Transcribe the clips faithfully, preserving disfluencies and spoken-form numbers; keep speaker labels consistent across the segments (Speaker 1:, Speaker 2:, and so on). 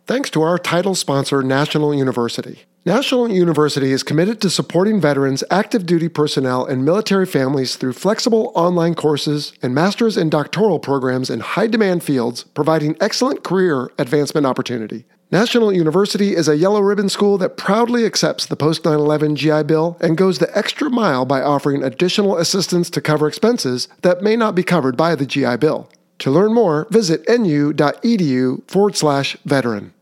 Speaker 1: thanks to our title sponsor, National University. National University is committed to supporting veterans, active duty personnel, and military families through flexible online courses and master's and doctoral programs in high-demand fields, providing excellent career advancement opportunity. National University is a yellow ribbon school that proudly accepts the post nine eleven G I Bill and goes the extra mile by offering additional assistance to cover expenses that may not be covered by the G I Bill. To learn more, visit nu.edu forward slash veteran.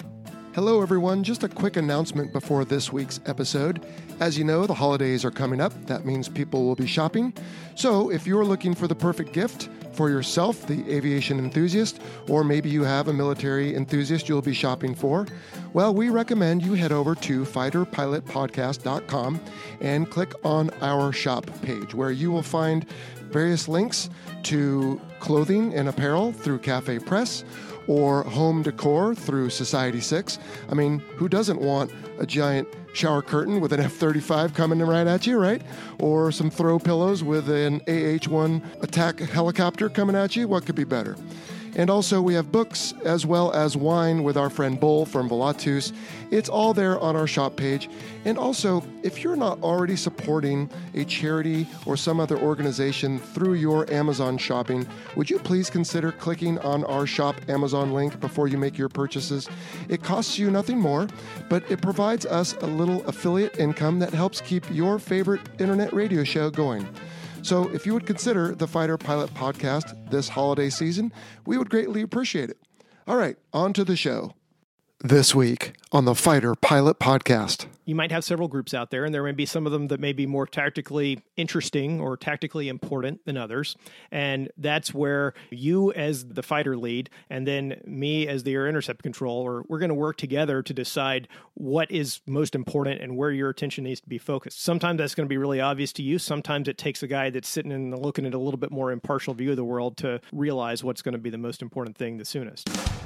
Speaker 1: Hello, everyone. Just a quick announcement before this week's episode. As you know, the holidays are coming up. That means people will be shopping. So if you're looking for the perfect gift for yourself, the aviation enthusiast, or maybe you have a military enthusiast you'll be shopping for, well, we recommend you head over to fighter pilot podcast dot com and click on our shop page, where you will find various links to clothing and apparel through Cafe Press, or home decor through Society six. I mean, who doesn't want a giant shower curtain with an F thirty-five coming right at you, right? Or some throw pillows with an A H one attack helicopter coming at you? What could be better? And also, we have books as well as wine with our friend Bull from Volatus. It's all there on our shop page. And also, if you're not already supporting a charity or some other organization through your Amazon shopping, would you please consider clicking on our shop Amazon link before you make your purchases? It costs you nothing more, but it provides us a little affiliate income that helps keep your favorite internet radio show going. So if you would consider the Fighter Pilot Podcast this holiday season, we would greatly appreciate it. All right, on to the show. This week on the Fighter Pilot Podcast.
Speaker 2: You might have several groups out there, and there may be some of them that may be more tactically interesting or tactically important than others. And that's where you as the fighter lead, and then me as the air intercept controller, we're going to work together to decide what is most important and where your attention needs to be focused. Sometimes that's going to be really obvious to you. Sometimes it takes a guy that's sitting and looking at a little bit more impartial view of the world to realize what's going to be the most important thing the soonest.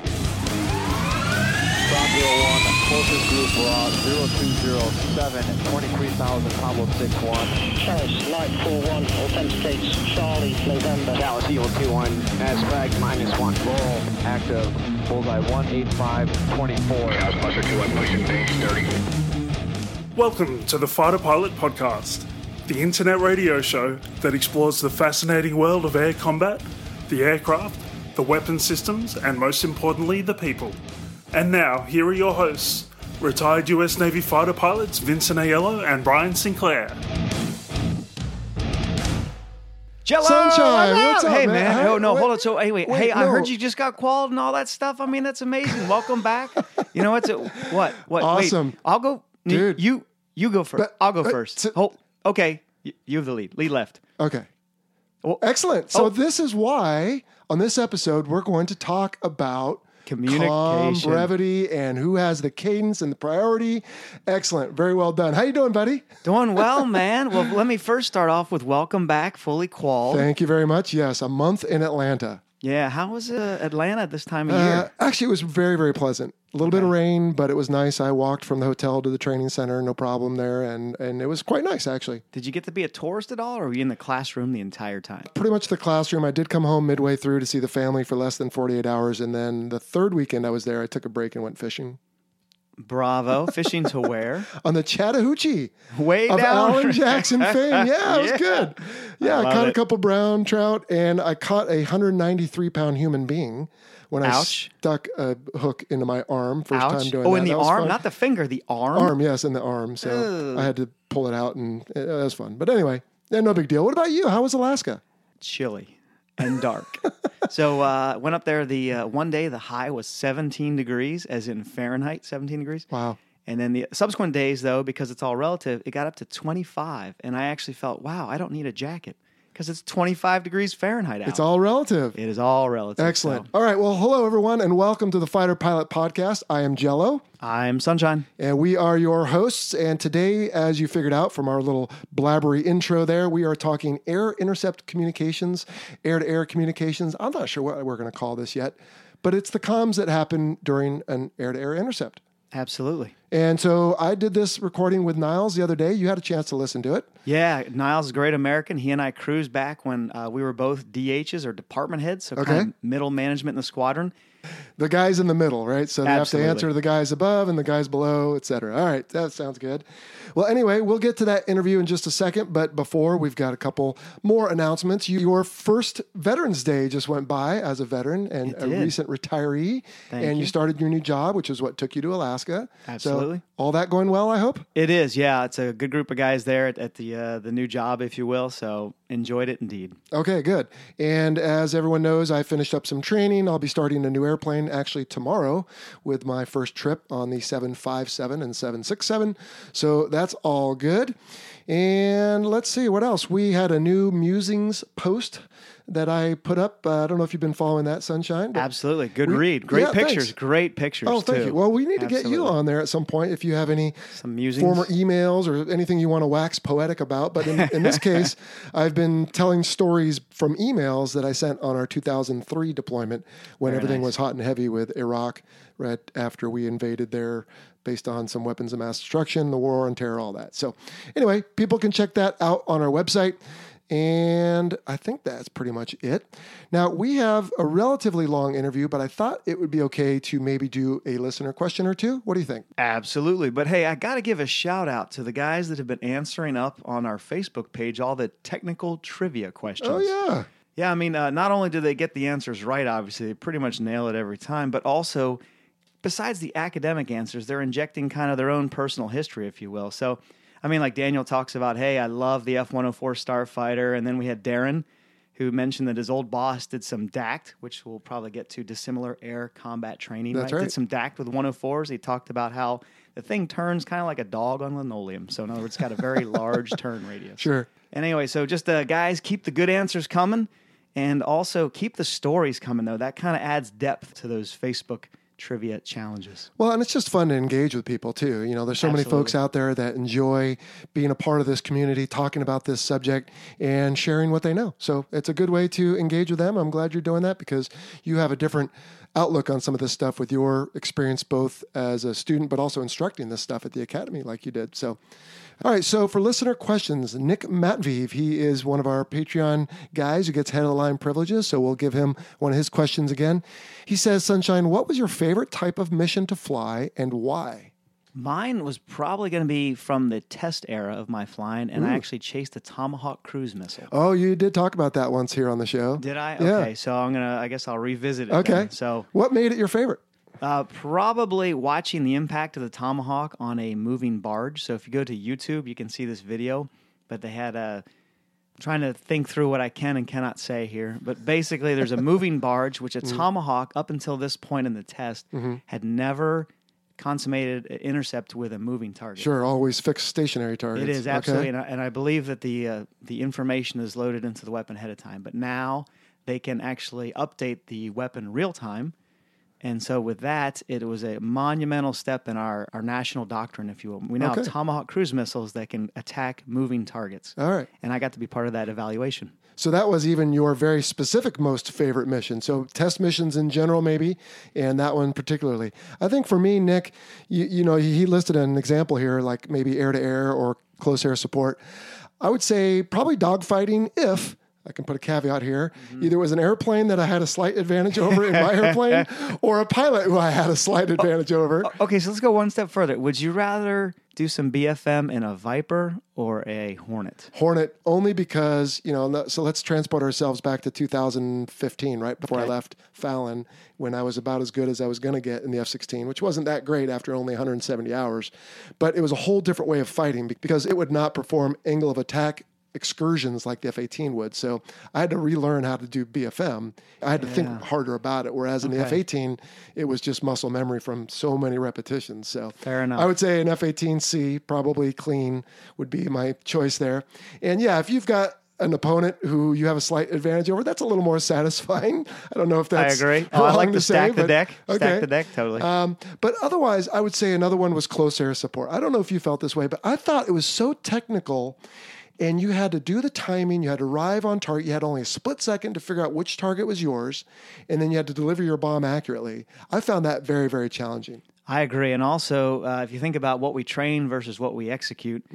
Speaker 3: Ground zero one, closest group we're on zero two zero seven, twenty-three thousand, Pablo six one.
Speaker 4: Charles, Light four one, authenticates Charlie, November.
Speaker 5: Dallas Eagle two one, Nasfag minus one.
Speaker 3: Roll, active, bullseye one eight five, twenty-four.
Speaker 6: Chaos Buster two one, pushing base thirty.
Speaker 7: Welcome to the Fighter Pilot Podcast, the internet radio show that explores the fascinating world of air combat, the aircraft, the weapon systems, and most importantly, the people. And now, here are your hosts, retired U S Navy fighter pilots Vincent Aiello and Brian Sinclair.
Speaker 8: Jello!
Speaker 1: Sunshine, what's up,
Speaker 8: Hey,
Speaker 1: man?
Speaker 8: man.
Speaker 1: How-
Speaker 8: Oh, no,
Speaker 1: wait-
Speaker 8: hold on. So, hey, wait.
Speaker 1: wait,
Speaker 8: hey, I
Speaker 1: no.
Speaker 8: heard you just got qualled and all that stuff. I mean, that's amazing. Welcome back. You know what's it? What? What?
Speaker 1: Awesome.
Speaker 8: Wait, I'll go.
Speaker 1: Dude.
Speaker 8: You, you go first.
Speaker 1: But-
Speaker 8: I'll go
Speaker 1: uh,
Speaker 8: first.
Speaker 1: so-
Speaker 8: Hold. Okay. You, you have the lead. Lead left.
Speaker 1: Okay.
Speaker 8: Well,
Speaker 1: Excellent. So
Speaker 8: Oh.
Speaker 1: this is why, on this episode, we're going to talk about
Speaker 8: Communication.
Speaker 1: calm, brevity, and who has the cadence and the priority. Excellent. Very well done. How you doing, buddy?
Speaker 8: Doing well, man. Well, let me first start off with welcome back, fully qualled.
Speaker 1: Thank you very much. Yes, a month in Atlanta.
Speaker 8: Yeah. How was uh, Atlanta this time of
Speaker 1: Uh,
Speaker 8: year?
Speaker 1: actually, it was very, very pleasant. A little bit of rain, but it was nice. I walked from the hotel to the training center, no problem there, and, and it was quite nice, actually.
Speaker 8: Did you get to be a tourist at all, or were you in the classroom the entire time?
Speaker 1: Pretty much the classroom. I did come home midway through to see the family for less than forty-eight hours, and then the third weekend I was there, I took a break and went fishing.
Speaker 8: Bravo. Fishing to where?
Speaker 1: On the Chattahoochee
Speaker 8: Way
Speaker 1: of
Speaker 8: down.
Speaker 1: Alan Jackson fame. Yeah, it was
Speaker 8: Yeah.
Speaker 1: good. Yeah,
Speaker 8: I
Speaker 1: I,
Speaker 8: love
Speaker 1: caught a
Speaker 8: it.
Speaker 1: couple brown trout, and I caught a one hundred ninety-three pound human being when
Speaker 8: Ouch.
Speaker 1: I stuck a hook into my arm. First
Speaker 8: Ouch.
Speaker 1: time doing
Speaker 8: oh,
Speaker 1: that.
Speaker 8: in the
Speaker 1: That was
Speaker 8: arm,
Speaker 1: fun.
Speaker 8: not the finger, the arm.
Speaker 1: arm, yes, in the arm. So
Speaker 8: Ugh.
Speaker 1: I had to pull it out, and it, it was fun. But anyway, yeah, no big deal. What about you? How was Alaska?
Speaker 8: Chilly and dark. so uh, went up there. The uh, one day the high was seventeen degrees, as in Fahrenheit, seventeen degrees.
Speaker 1: Wow.
Speaker 8: And then the subsequent days, though, because it's all relative, it got up to twenty-five, and I actually felt, wow, I don't need a jacket because it's twenty-five degrees Fahrenheit out.
Speaker 1: It's all relative.
Speaker 8: It is all relative.
Speaker 1: Excellent.
Speaker 8: so.
Speaker 1: All right. Well, hello, everyone, and welcome to the Fighter Pilot Podcast. I am Jello.
Speaker 8: I'm Sunshine.
Speaker 1: And we are your hosts. And today, as you figured out from our little blabbery intro there, we are talking air intercept communications, air-to-air communications. I'm not sure what we're going to call this yet, but it's the comms that happen during an air-to-air intercept.
Speaker 8: Absolutely.
Speaker 1: And so I did this recording with Niles the other day. You had a chance to listen to it.
Speaker 8: Yeah, Niles is a great American. He and I cruised back when uh, we were both D Hs or department heads, so
Speaker 1: Okay.
Speaker 8: kind of middle management in the squadron.
Speaker 1: The guys in the middle, right? So they
Speaker 8: Absolutely.
Speaker 1: have to answer the guys above and the guys below, et cetera. All right, that sounds good. Well, anyway, we'll get to that interview in just a second, but before, we've got a couple more announcements. Your first Veterans Day just went by as a veteran and
Speaker 8: It
Speaker 1: a
Speaker 8: did.
Speaker 1: recent retiree,
Speaker 8: Thank
Speaker 1: and you.
Speaker 8: you.
Speaker 1: started your new job, which is what took you to Alaska.
Speaker 8: Absolutely.
Speaker 1: So all that going well, I hope?
Speaker 8: It is, yeah. It's a good group of guys there at, at the uh, the new job, if you will. So enjoyed it indeed.
Speaker 1: Okay, good. And as everyone knows, I finished up some training. I'll be starting a new airplane actually tomorrow with my first trip on the seven fifty-seven and seven sixty-seven. So that's all good. And let's see, what else? We had a new Musings post that I put up. Uh, I don't know if you've been following that, Sunshine. but
Speaker 8: Absolutely. Good
Speaker 1: we-
Speaker 8: read. Great
Speaker 1: yeah,
Speaker 8: pictures.
Speaker 1: thanks.
Speaker 8: Great pictures,
Speaker 1: Oh, thank
Speaker 8: too.
Speaker 1: you. Well, we need to get you
Speaker 8: Absolutely.
Speaker 1: on there at some point if you have any
Speaker 8: Some musings.
Speaker 1: former emails or anything you want to wax poetic about. But in, in this case, I've been telling stories from emails that I sent on our two thousand three deployment when
Speaker 8: Very
Speaker 1: everything
Speaker 8: nice.
Speaker 1: was hot and heavy with Iraq, right after we invaded there based on some weapons of mass destruction, the war on terror, all that. So anyway, people can check that out on our website. And I think that's pretty much it. Now, we have a relatively long interview, but I thought it would be okay to maybe do a listener question or two. What do you think?
Speaker 8: Absolutely. But hey, I got to give a shout out to the guys that have been answering up on our Facebook page all the technical trivia questions.
Speaker 1: Oh, yeah.
Speaker 8: Yeah, I mean, uh, not only do they get the answers right, obviously, they pretty much nail it every time, but also, besides the academic answers, they're injecting kind of their own personal history, if you will. So, I mean, like Daniel talks about, hey, I love the F one oh four Starfighter. And then we had Darren, who mentioned that his old boss did some D A C T, which we'll probably get to, dissimilar air combat training.
Speaker 1: That's right.
Speaker 8: Did some D A C T with one oh fours. He talked about how the thing turns kind of like a dog on linoleum. So, in other words, it's got a very large turn radius.
Speaker 1: Sure.
Speaker 8: And anyway, so just uh, guys, keep the good answers coming. And also keep the stories coming, though. That kind of adds depth to those Facebook trivia challenges.
Speaker 1: Well, and it's just fun to engage with people too. You know, there's so many
Speaker 8: Absolutely.
Speaker 1: folks out there that enjoy being a part of this community, talking about this subject and sharing what they know. So it's a good way to engage with them. I'm glad you're doing that because you have a different outlook on some of this stuff with your experience, both as a student, but also instructing this stuff at the academy like you did. So, all right. So for listener questions, Nick Matviv, he is one of our Patreon guys who gets head of the line privileges. So we'll give him one of his questions again. He says, Sunshine, what was your favorite type of mission to fly and why?
Speaker 8: Mine was probably going to be from the test era of my flying, and I actually chased a Tomahawk cruise missile.
Speaker 1: Oh, you did talk about that once here on the show.
Speaker 8: Did I?
Speaker 1: Yeah.
Speaker 8: Okay, so I'm gonna. I guess I'll revisit it.
Speaker 1: Okay.
Speaker 8: then. So
Speaker 1: What made it your favorite?
Speaker 8: uh, probably watching the impact of the Tomahawk on a moving barge. So if you go to YouTube, you can see this video. But they had a. I'm trying to think through what I can and cannot say here, but basically, there's a moving barge which a Tomahawk up until this point in the test had never consummated an intercept with a moving target.
Speaker 1: Sure, always fixed stationary targets.
Speaker 8: It is absolutely,
Speaker 1: Okay.
Speaker 8: and, I, and I believe that the uh, the information is loaded into the weapon ahead of time. But now they can actually update the weapon real time, and so with that, it was a monumental step in our, our national doctrine, if you will. We now
Speaker 1: Okay.
Speaker 8: have Tomahawk cruise missiles that can attack moving targets.
Speaker 1: All right.
Speaker 8: And I got to be part of that evaluation.
Speaker 1: So that was even your very specific most favorite mission. So test missions in general, maybe, and that one particularly. I think for me, Nick, you, you know, he listed an example here, like maybe air to air or close air support. I would say probably dogfighting if, I can put a caveat here, either it was an airplane that I had a slight advantage over in my airplane or a pilot who I had a slight advantage over.
Speaker 8: Okay, so let's go one step further. Would you rather do some B F M in a Viper or a Hornet?
Speaker 1: Hornet only because, you know, no- so let's transport ourselves back to two thousand fifteen, right before I
Speaker 8: Okay.
Speaker 1: left Fallon, when I was about as good as I was going to get in the F sixteen, which wasn't that great after only one hundred seventy hours. But it was a whole different way of fighting because it would not perform angle of attack excursions like the F eighteen would. So I had to relearn how to do B F M. I had to think
Speaker 8: Yeah.
Speaker 1: harder about it. Whereas in the
Speaker 8: Okay.
Speaker 1: F eighteen, it was just muscle memory from so many repetitions. So
Speaker 8: Fair enough.
Speaker 1: I would say an F eighteen C, probably clean, would be my choice there. And yeah, if you've got an opponent who you have a slight advantage over, that's a little more satisfying. I don't know if
Speaker 8: I
Speaker 1: that's
Speaker 8: agree. Oh, I
Speaker 1: wrong
Speaker 8: like
Speaker 1: to
Speaker 8: to
Speaker 1: say,
Speaker 8: stack the
Speaker 1: but-
Speaker 8: deck.
Speaker 1: Okay.
Speaker 8: Stack the deck, totally.
Speaker 1: Um, but otherwise, I would say another one was close air support. I don't know if you felt this way, but I thought it was so technical, and you had to do the timing. You had to arrive on target. You had only a split second to figure out which target was yours, and then you had to deliver your bomb accurately. I found that very, very challenging.
Speaker 8: I agree. And also, uh, if you think about what we train versus what we execute,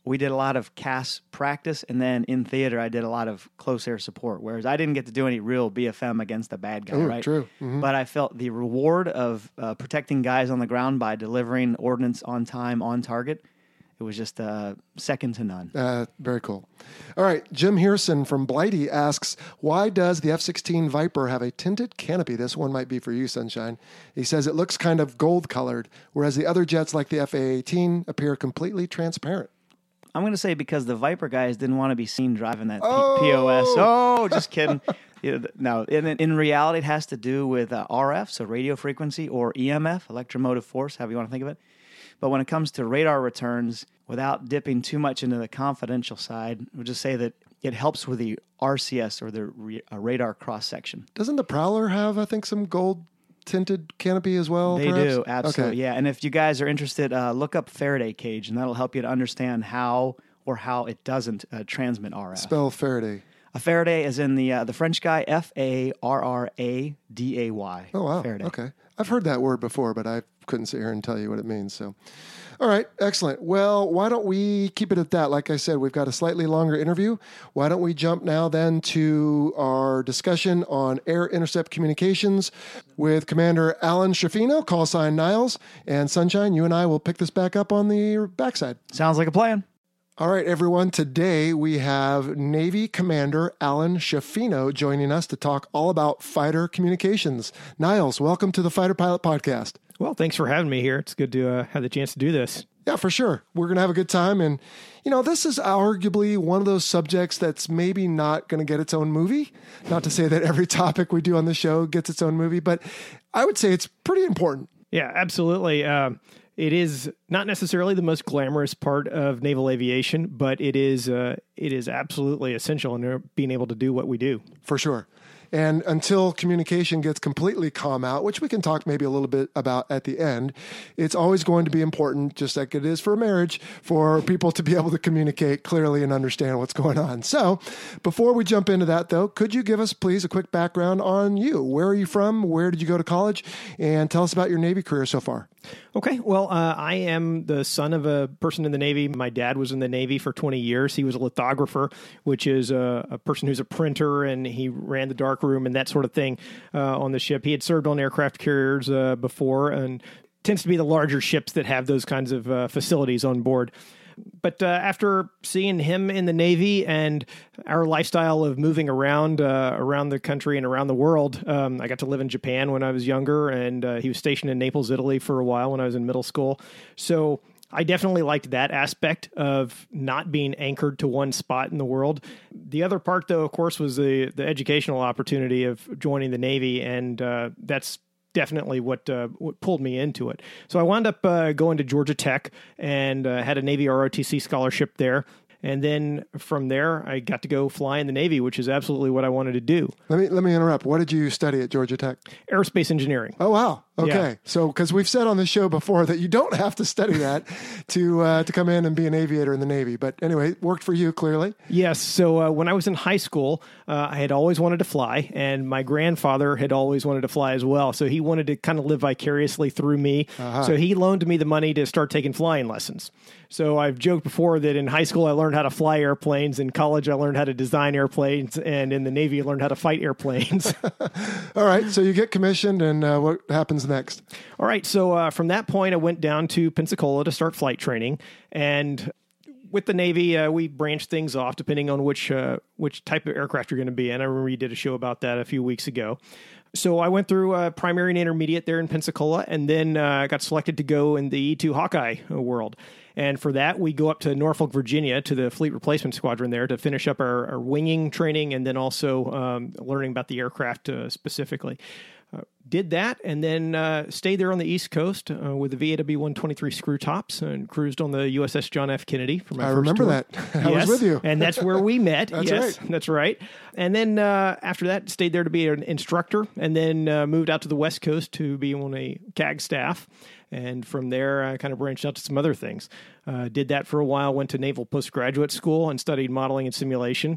Speaker 8: we did a lot of C A S practice, and then in theater, I did a lot of close air support, whereas I didn't get to do any real B F M against the bad guy,
Speaker 1: Ooh,
Speaker 8: right?
Speaker 1: true. Mm-hmm.
Speaker 8: But I felt the reward of uh, protecting guys on the ground by delivering ordnance on time, on target. It was just uh, second to none.
Speaker 1: Uh, very cool. All right. Jim Hearson from Blighty asks, why does the F sixteen Viper have a tinted canopy? This one might be for you, Sunshine. He says it looks kind of gold colored, whereas the other jets like the F A eighteen appear completely transparent.
Speaker 8: I'm going to say because the Viper guys didn't want to be seen driving that P-
Speaker 1: Oh!
Speaker 8: P O S. Oh, just kidding. You know, no, in, in reality, it has to do with uh, R F, so radio frequency, or E M F, electromotive force, however you want to think of it. But when it comes to radar returns, without dipping too much into the confidential side, we'll just say that it helps with the R C S, or the re- uh, radar cross-section.
Speaker 1: Doesn't the Prowler have, I think, some gold tinted canopy as well?
Speaker 8: They
Speaker 1: perhaps?
Speaker 8: do, absolutely,
Speaker 1: Okay.
Speaker 8: yeah. And if you guys are interested, uh, look up Faraday cage, and that'll help you to understand how or how it doesn't uh, transmit R F.
Speaker 1: Spell Faraday.
Speaker 8: A Faraday is in the uh, the French guy, F A R R A D A Y.
Speaker 1: Oh, wow.
Speaker 8: Faraday.
Speaker 1: Okay. I've heard that word before, but I couldn't sit here and tell you what it means. So, all right. Excellent. Well, why don't we keep it at that? Like I said, we've got a slightly longer interview. Why don't we jump now then to our discussion on air intercept communications with Commander Alan Schifino, call sign Niles, and Sunshine. You and I will pick this back up on the backside.
Speaker 8: Sounds like a plan.
Speaker 1: All right, everyone. Today we have Navy Commander Alan Schifino joining us to talk all about fighter communications. Niles, welcome to the Fighter Pilot Podcast.
Speaker 2: Well, thanks for having me here. It's good to uh, have the chance to do this.
Speaker 1: Yeah, for sure. We're going to have a good time. And, you know, this is arguably one of those subjects that's maybe not going to get its own movie. Not to say that every topic we do on the show gets its own movie, but I would say it's pretty important.
Speaker 2: Yeah, absolutely. Um, It is not necessarily the most glamorous part of naval aviation, but it is uh, it is absolutely essential in being able to do what we do.
Speaker 1: For sure. And until communication gets completely calm out, which we can talk maybe a little bit about at the end, it's always going to be important, just like it is for marriage, for people to be able to communicate clearly and understand what's going on. So before we jump into that, though, could you give us, please, a quick background on you? Where are you from? Where did you go to college? And tell us about your Navy career so far.
Speaker 2: Okay, well, uh, I am the son of a person in the Navy. My dad was in the Navy for twenty years. He was a lithographer, which is a, a person who's a printer, and he ran the darkroom and that sort of thing uh, on the ship. He had served on aircraft carriers uh, before, and tends to be the larger ships that have those kinds of uh, facilities on board. But uh, after seeing him in the Navy and our lifestyle of moving around uh, around the country and around the world, um, I got to live in Japan when I was younger, and uh, he was stationed in Naples, Italy for a while when I was in middle school. So I definitely liked that aspect of not being anchored to one spot in the world. The other part, though, of course, was the, the educational opportunity of joining the Navy, and uh, that's definitely what uh, what pulled me into it. So I wound up uh, going to Georgia Tech and uh, had a Navy R O T C scholarship there. And then from there, I got to go fly in the Navy, which is absolutely what I wanted to do.
Speaker 1: Let me let me interrupt. What did you study at Georgia Tech?
Speaker 2: Aerospace engineering.
Speaker 1: Oh, wow. Okay.
Speaker 2: Yeah.
Speaker 1: So, because we've said on the show before that you don't have to study that to uh, to come in and be an aviator in the Navy. But anyway, it worked for you, clearly.
Speaker 2: Yes. So uh, when I was in high school, uh, I had always wanted to fly, and my grandfather had always wanted to fly as well. So he wanted to kind of live vicariously through me. Uh-huh. So he loaned me the money to start taking flying lessons. So I've joked before that in high school, I learned how to fly airplanes. In college, I learned how to design airplanes. And in the Navy, I learned how to fight airplanes.
Speaker 1: All right. So you get commissioned, and uh, what happens next?
Speaker 2: All right. So uh, from that point, I went down to Pensacola to start flight training. And with the Navy, uh, we branched things off depending on which uh, which type of aircraft you're going to be in. I remember you did a show about that a few weeks ago. So I went through uh, primary and intermediate there in Pensacola, and then uh, got selected to go in the E two Hawkeye world. And for that, we go up to Norfolk, Virginia, to the Fleet Replacement Squadron there to finish up our, our winging training and then also um, learning about the aircraft uh, specifically. Uh, did that and then uh, stayed there on the East Coast uh, with the V A W one twenty-three screw tops and cruised on the U S S John F. Kennedy for my
Speaker 1: I
Speaker 2: first
Speaker 1: remember
Speaker 2: tour.
Speaker 1: that. I
Speaker 2: yes,
Speaker 1: was with you.
Speaker 2: and that's where we met.
Speaker 1: That's
Speaker 2: yes,
Speaker 1: right.
Speaker 2: That's right. And then uh, after that, stayed there to be an instructor and then uh, moved out to the West Coast to be on a C A G staff. And from there, I kind of branched out to some other things. Uh, did that for a while, went to Naval Postgraduate School and studied modeling and simulation.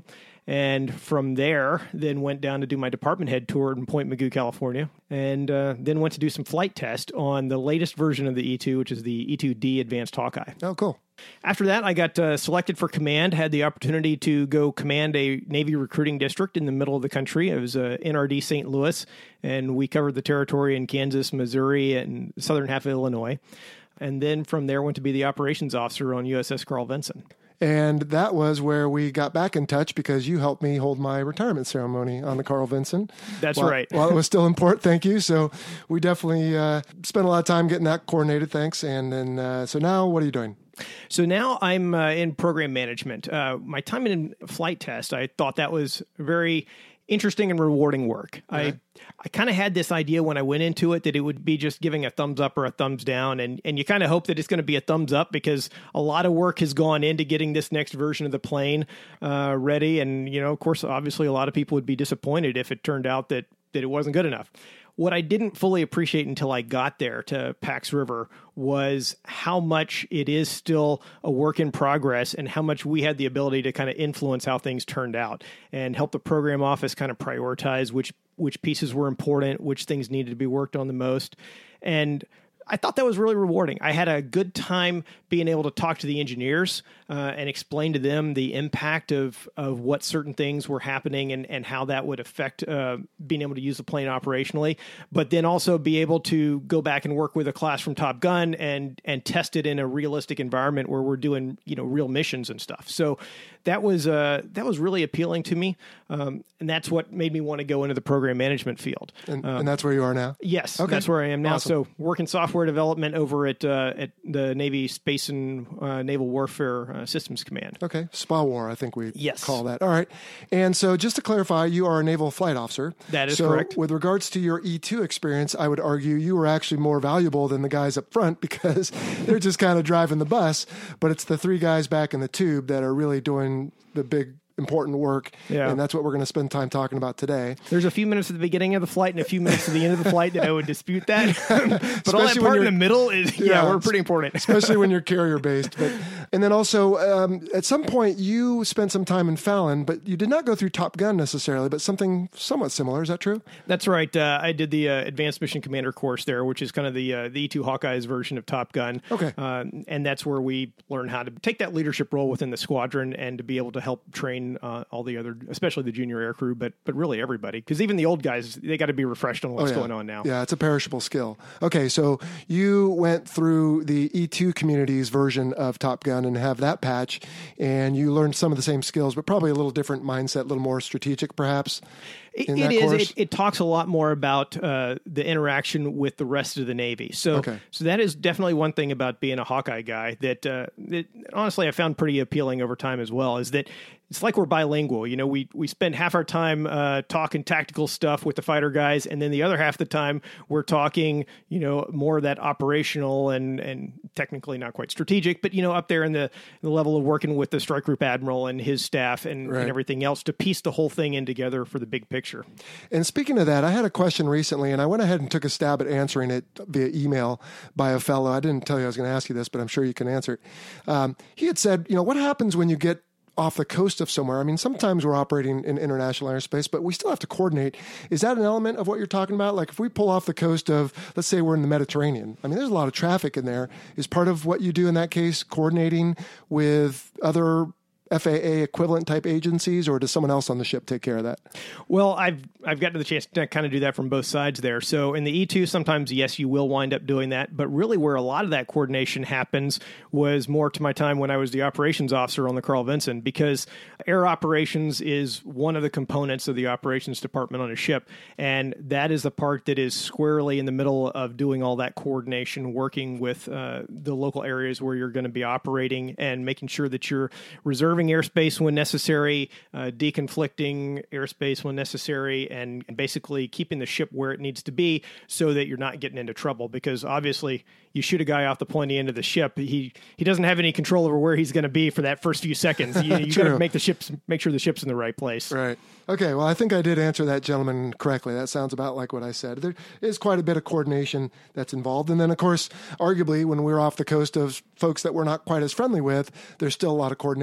Speaker 2: And from there, then went down to do my department head tour in Point Mugu, California, and uh, then went to do some flight test on the latest version of the E two, which is the E two D Advanced Hawkeye.
Speaker 1: Oh, cool.
Speaker 2: After that, I got uh, selected for command, had the opportunity to go command a Navy recruiting district in the middle of the country. It was uh, N R D Saint Louis, and we covered the territory in Kansas, Missouri, and southern half of Illinois. And then from there, went to be the operations officer on U S S Carl Vinson.
Speaker 1: And that was where we got back in touch because you helped me hold my retirement ceremony on the Carl Vinson.
Speaker 2: That's
Speaker 1: while,
Speaker 2: right.
Speaker 1: While it was still in port, thank you. So we definitely uh, spent a lot of time getting that coordinated, thanks. And then, uh, so now what are you doing?
Speaker 2: So now I'm uh, in program management. Uh, my time in flight test, I thought that was very interesting and rewarding work.
Speaker 1: Okay.
Speaker 2: I I kind of had this idea when I went into it that it would be just giving a thumbs up or a thumbs down, and, and you kind of hope that it's going to be a thumbs up because a lot of work has gone into getting this next version of the plane uh, ready. And, you know, of course, obviously a lot of people would be disappointed if it turned out that, that it wasn't good enough. What I didn't fully appreciate until I got there to Pax River was how much it is still a work in progress and how much we had the ability to kind of influence how things turned out and help the program office kind of prioritize which which pieces were important, which things needed to be worked on the most. And I thought that was really rewarding. I had a good time being able to talk to the engineers uh, and explain to them the impact of of what certain things were happening and, and how that would affect uh, being able to use the plane operationally, but then also be able to go back and work with a class from Top Gun and and test it in a realistic environment where we're doing, you know, real missions and stuff. So that was uh, that was really appealing to me, um, and that's what made me want to go into the program management field.
Speaker 1: And,
Speaker 2: um,
Speaker 1: and that's where you are now?
Speaker 2: Yes,
Speaker 1: Okay.
Speaker 2: that's where I am now.
Speaker 1: Awesome.
Speaker 2: So working software development over at uh, at the Navy Space and uh, Naval Warfare uh, Systems Command.
Speaker 1: Okay. SPA War, I think we
Speaker 2: Yes.
Speaker 1: call that. All right. And so just to clarify, you are a naval flight officer.
Speaker 2: That is
Speaker 1: so
Speaker 2: correct.
Speaker 1: With regards to your E two experience, I would argue you were actually more valuable than the guys up front because they're just kind of driving the bus, but it's the three guys back in the tube that are really doing the big important work.
Speaker 2: Yeah.
Speaker 1: And that's what we're going to spend time talking about today.
Speaker 2: There's a few minutes at the beginning of the flight and a few minutes at the end of the flight that I would dispute that. But all that
Speaker 1: Especially when
Speaker 2: part in
Speaker 1: you're-
Speaker 2: the middle is, yeah,
Speaker 1: Yeah,
Speaker 2: we're pretty important.
Speaker 1: especially when you're carrier based. But and then also um, at some point you spent some time in Fallon, but you did not go through Top Gun necessarily, but something somewhat similar. Is that true?
Speaker 2: That's right. Uh, I did the uh, Advanced Mission Commander course there, which is kind of the uh, the E two Hawkeyes version of Top Gun.
Speaker 1: Okay.
Speaker 2: Uh, and that's where we learn how to take that leadership role within the squadron and to be able to help train uh, all the other, especially the junior air crew, but but really everybody, because even the old guys, they got to be refreshed on what's
Speaker 1: Oh, yeah.
Speaker 2: going on now.
Speaker 1: Yeah, it's a perishable skill. Okay, so you went through the E two community's version of Top Gun and have that patch, and you learned some of the same skills, but probably a little different mindset, a little more strategic, perhaps.
Speaker 2: It,
Speaker 1: in
Speaker 2: it
Speaker 1: that
Speaker 2: is.
Speaker 1: course?
Speaker 2: It, it talks a lot more about uh, the interaction with the rest of the Navy. So,
Speaker 1: Okay.
Speaker 2: so that is definitely one thing about being a Hawkeye guy that, uh, that honestly I found pretty appealing over time as well. Is that it's like we're bilingual. You know, we we spend half our time uh, talking tactical stuff with the fighter guys, and then the other half of the time we're talking, you know, more of that operational and and technically not quite strategic, but you know, up there in the the level of working with the Strike Group Admiral and his staff and,
Speaker 1: Right.
Speaker 2: and everything else to piece the whole thing in together for the big picture.
Speaker 1: And speaking of that, I had a question recently, and I went ahead and took a stab at answering it via email by a fellow. I didn't tell you I was going to ask you this, but I'm sure you can answer it. Um, he had said, you know, what happens when you get off the coast of somewhere? I mean, sometimes we're operating in international airspace, but we still have to coordinate. Is that an element of what you're talking about? Like if we pull off the coast of, let's say we're in the Mediterranean, I mean, there's a lot of traffic in there. Is part of what you do in that case coordinating with other F A A equivalent type agencies, or does someone else on the ship take care of that?
Speaker 2: Well, I've I've gotten the chance to kind of do that from both sides there. So in the E two, sometimes, yes, you will wind up doing that. But really where a lot of that coordination happens was more to my time when I was the operations officer on the Carl Vinson, because air operations is one of the components of the operations department on a ship. And that is the part that is squarely in the middle of doing all that coordination, working with uh, the local areas where you're going to be operating and making sure that you're reserving airspace when necessary, uh, deconflicting airspace when necessary, and, and basically keeping the ship where it needs to be so that you're not getting into trouble. Because obviously, you shoot a guy off the pointy end of the ship, he he doesn't have any control over where he's going to be for that first few seconds. You, you got to make the ships make sure the ship's in the right place.
Speaker 1: Right. Okay. Well, I think I did answer that gentleman correctly. That sounds about like what I said. There is quite a bit of coordination that's involved. And then, of course, arguably, when we're off the coast of folks that we're not quite as friendly with, there's still a lot of coordination as we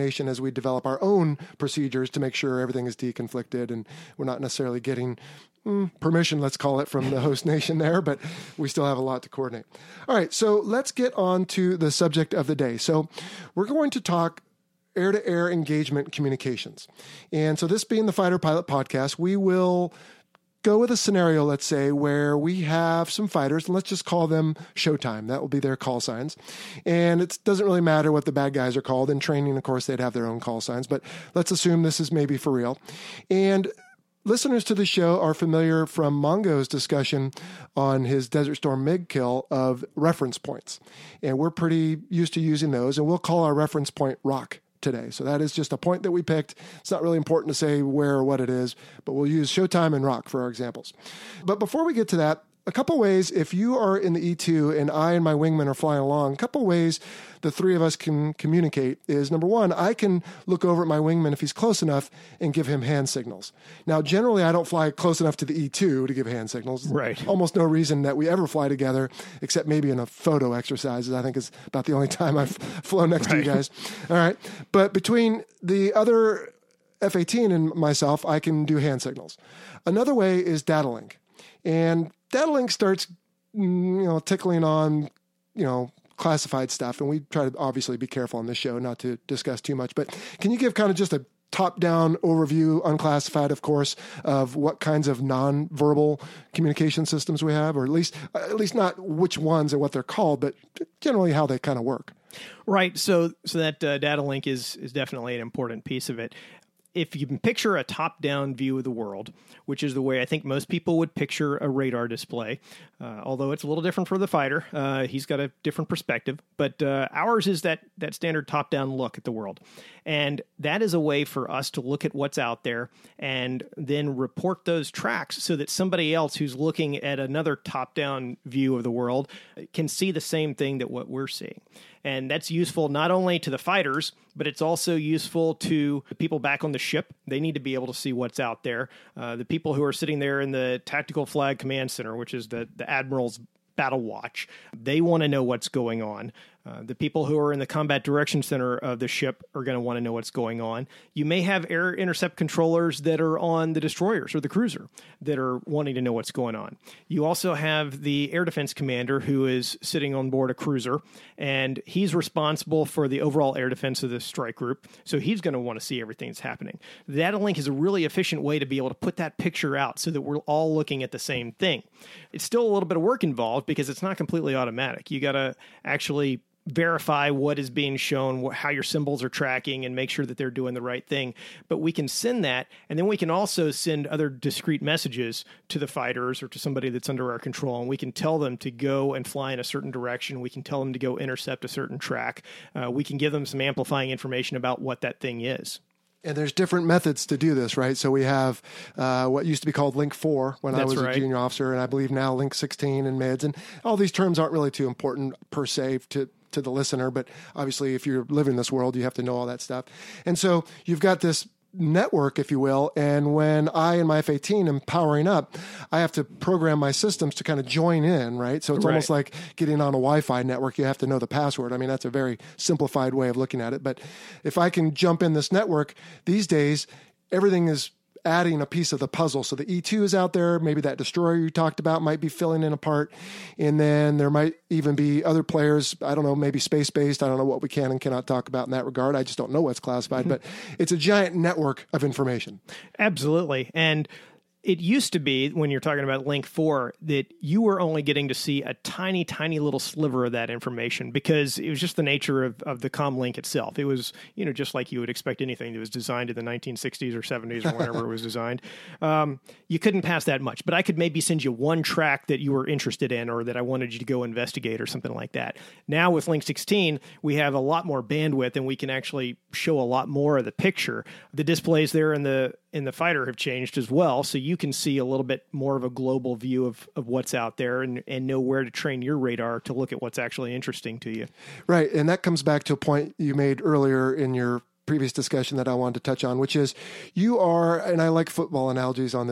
Speaker 1: we develop our own procedures to make sure everything is deconflicted and we're not necessarily getting mm, permission, let's call it, from the host nation there, but we still have a lot to coordinate. All right, so let's get on to the subject of the day. So we're going to talk air-to-air engagement communications. And so this being the Fighter Pilot Podcast, we will go with a scenario, let's say, where we have some fighters, and let's just call them Showtime. That will be their call signs. And it doesn't really matter what the bad guys are called. In training, of course, they'd have their own call signs, but let's assume this is maybe for real. And listeners to the show are familiar from Mongo's discussion on his Desert Storm MiG kill of reference points. And we're pretty used to using those, and we'll call our reference point Rock today. So that is just a point that we picked. It's not really important to say where or what it is, but we'll use Showtime and Rock for our examples. But before we get to that, a couple ways, if you are in the E two and I and my wingman are flying along, a couple ways the three of us can communicate is, number one, I can look over at my wingman if he's close enough and give him hand signals. Now, generally, I don't fly close enough to the E two to give hand signals.
Speaker 2: Right.
Speaker 1: Almost no reason that we ever fly together, except maybe in a photo exercises. I think is about the only time I've flown next right. to you guys. All right. But between the other F eighteen and myself, I can do hand signals. Another way is data link. And data link starts, you know, tickling on, you know, classified stuff. And we try to obviously be careful on this show not to discuss too much. But can you give kind of just a top-down overview, unclassified, of course, of what kinds of non-verbal communication systems we have, or at least, at least not which ones and what they're called, but generally how they kind of work?
Speaker 2: Right. So, so that uh, data link is is definitely an important piece of it. If you can picture a top-down view of the world, which is the way I think most people would picture a radar display, uh, although it's a little different for the fighter. Uh, he's got a different perspective, but uh, ours is that that standard top-down look at the world. And that is a way for us to look at what's out there and then report those tracks so that somebody else who's looking at another top-down view of the world can see the same thing that what we're seeing. And that's useful not only to the fighters, but it's also useful to the people back on the ship. They need to be able to see what's out there. Uh, the people who are sitting there in the Tactical Flag Command Center, which is the, the Admiral's battle watch, they want to know what's going on. Uh, the people who are in the Combat Direction Center of the ship are going to want to know what's going on. You may have air intercept controllers that are on the destroyers or the cruiser that are wanting to know what's going on. You also have the Air Defense Commander who is sitting on board a cruiser, and he's responsible for the overall air defense of the strike group, so he's going to want to see everything that's happening. The data link is a really efficient way to be able to put that picture out so that we're all looking at the same thing. It's still a little bit of work involved because it's not completely automatic. You got to actually verify what is being shown, how your symbols are tracking, and make sure that they're doing the right thing. But we can send that, and then we can also send other discrete messages to the fighters or to somebody that's under our control, and we can tell them to go and fly in a certain direction. We can tell them to go intercept a certain track. Uh, we can give them some amplifying information about what that thing is.
Speaker 1: And there's different methods to do this, right? So we have uh, what used to be called Link four when That's I was right. a junior officer, and I believe now Link sixteen and mids. And all these terms aren't really too important per se to to the listener, but obviously if you're living in this world, you have to know all that stuff. And so you've got this network, if you will, and when I and my F eighteen am powering up, I have to program my systems to kind of join in, right? So it's right. almost like getting on a Wi-Fi network. You have to know the password. I mean, that's a very simplified way of looking at it. But if I can jump in this network, these days, everything is adding a piece of the puzzle. So the E two is out there. Maybe that destroyer you talked about might be filling in a part. And then there might even be other players, I don't know, maybe space-based. I don't know what we can and cannot talk about in that regard. I just don't know what's classified, but it's a giant network of information.
Speaker 2: Absolutely. And it used to be, when you're talking about Link four, that you were only getting to see a tiny, tiny little sliver of that information because it was just the nature of, of the comlink itself. It was, you know, just like you would expect anything that was designed in the nineteen sixties or seventies or whenever it was designed. Um, you couldn't pass that much, but I could maybe send you one track that you were interested in or that I wanted you to go investigate or something like that. Now with Link sixteen, we have a lot more bandwidth and we can actually show a lot more of the picture. The displays there in the in the fighter have changed as well, so you can see a little bit more of a global view of, of what's out there and, and know where to train your radar to look at what's actually interesting to you.
Speaker 1: Right, and that comes back to a point you made earlier in your previous discussion that I wanted to touch on, which is you are, and I like football analogies on this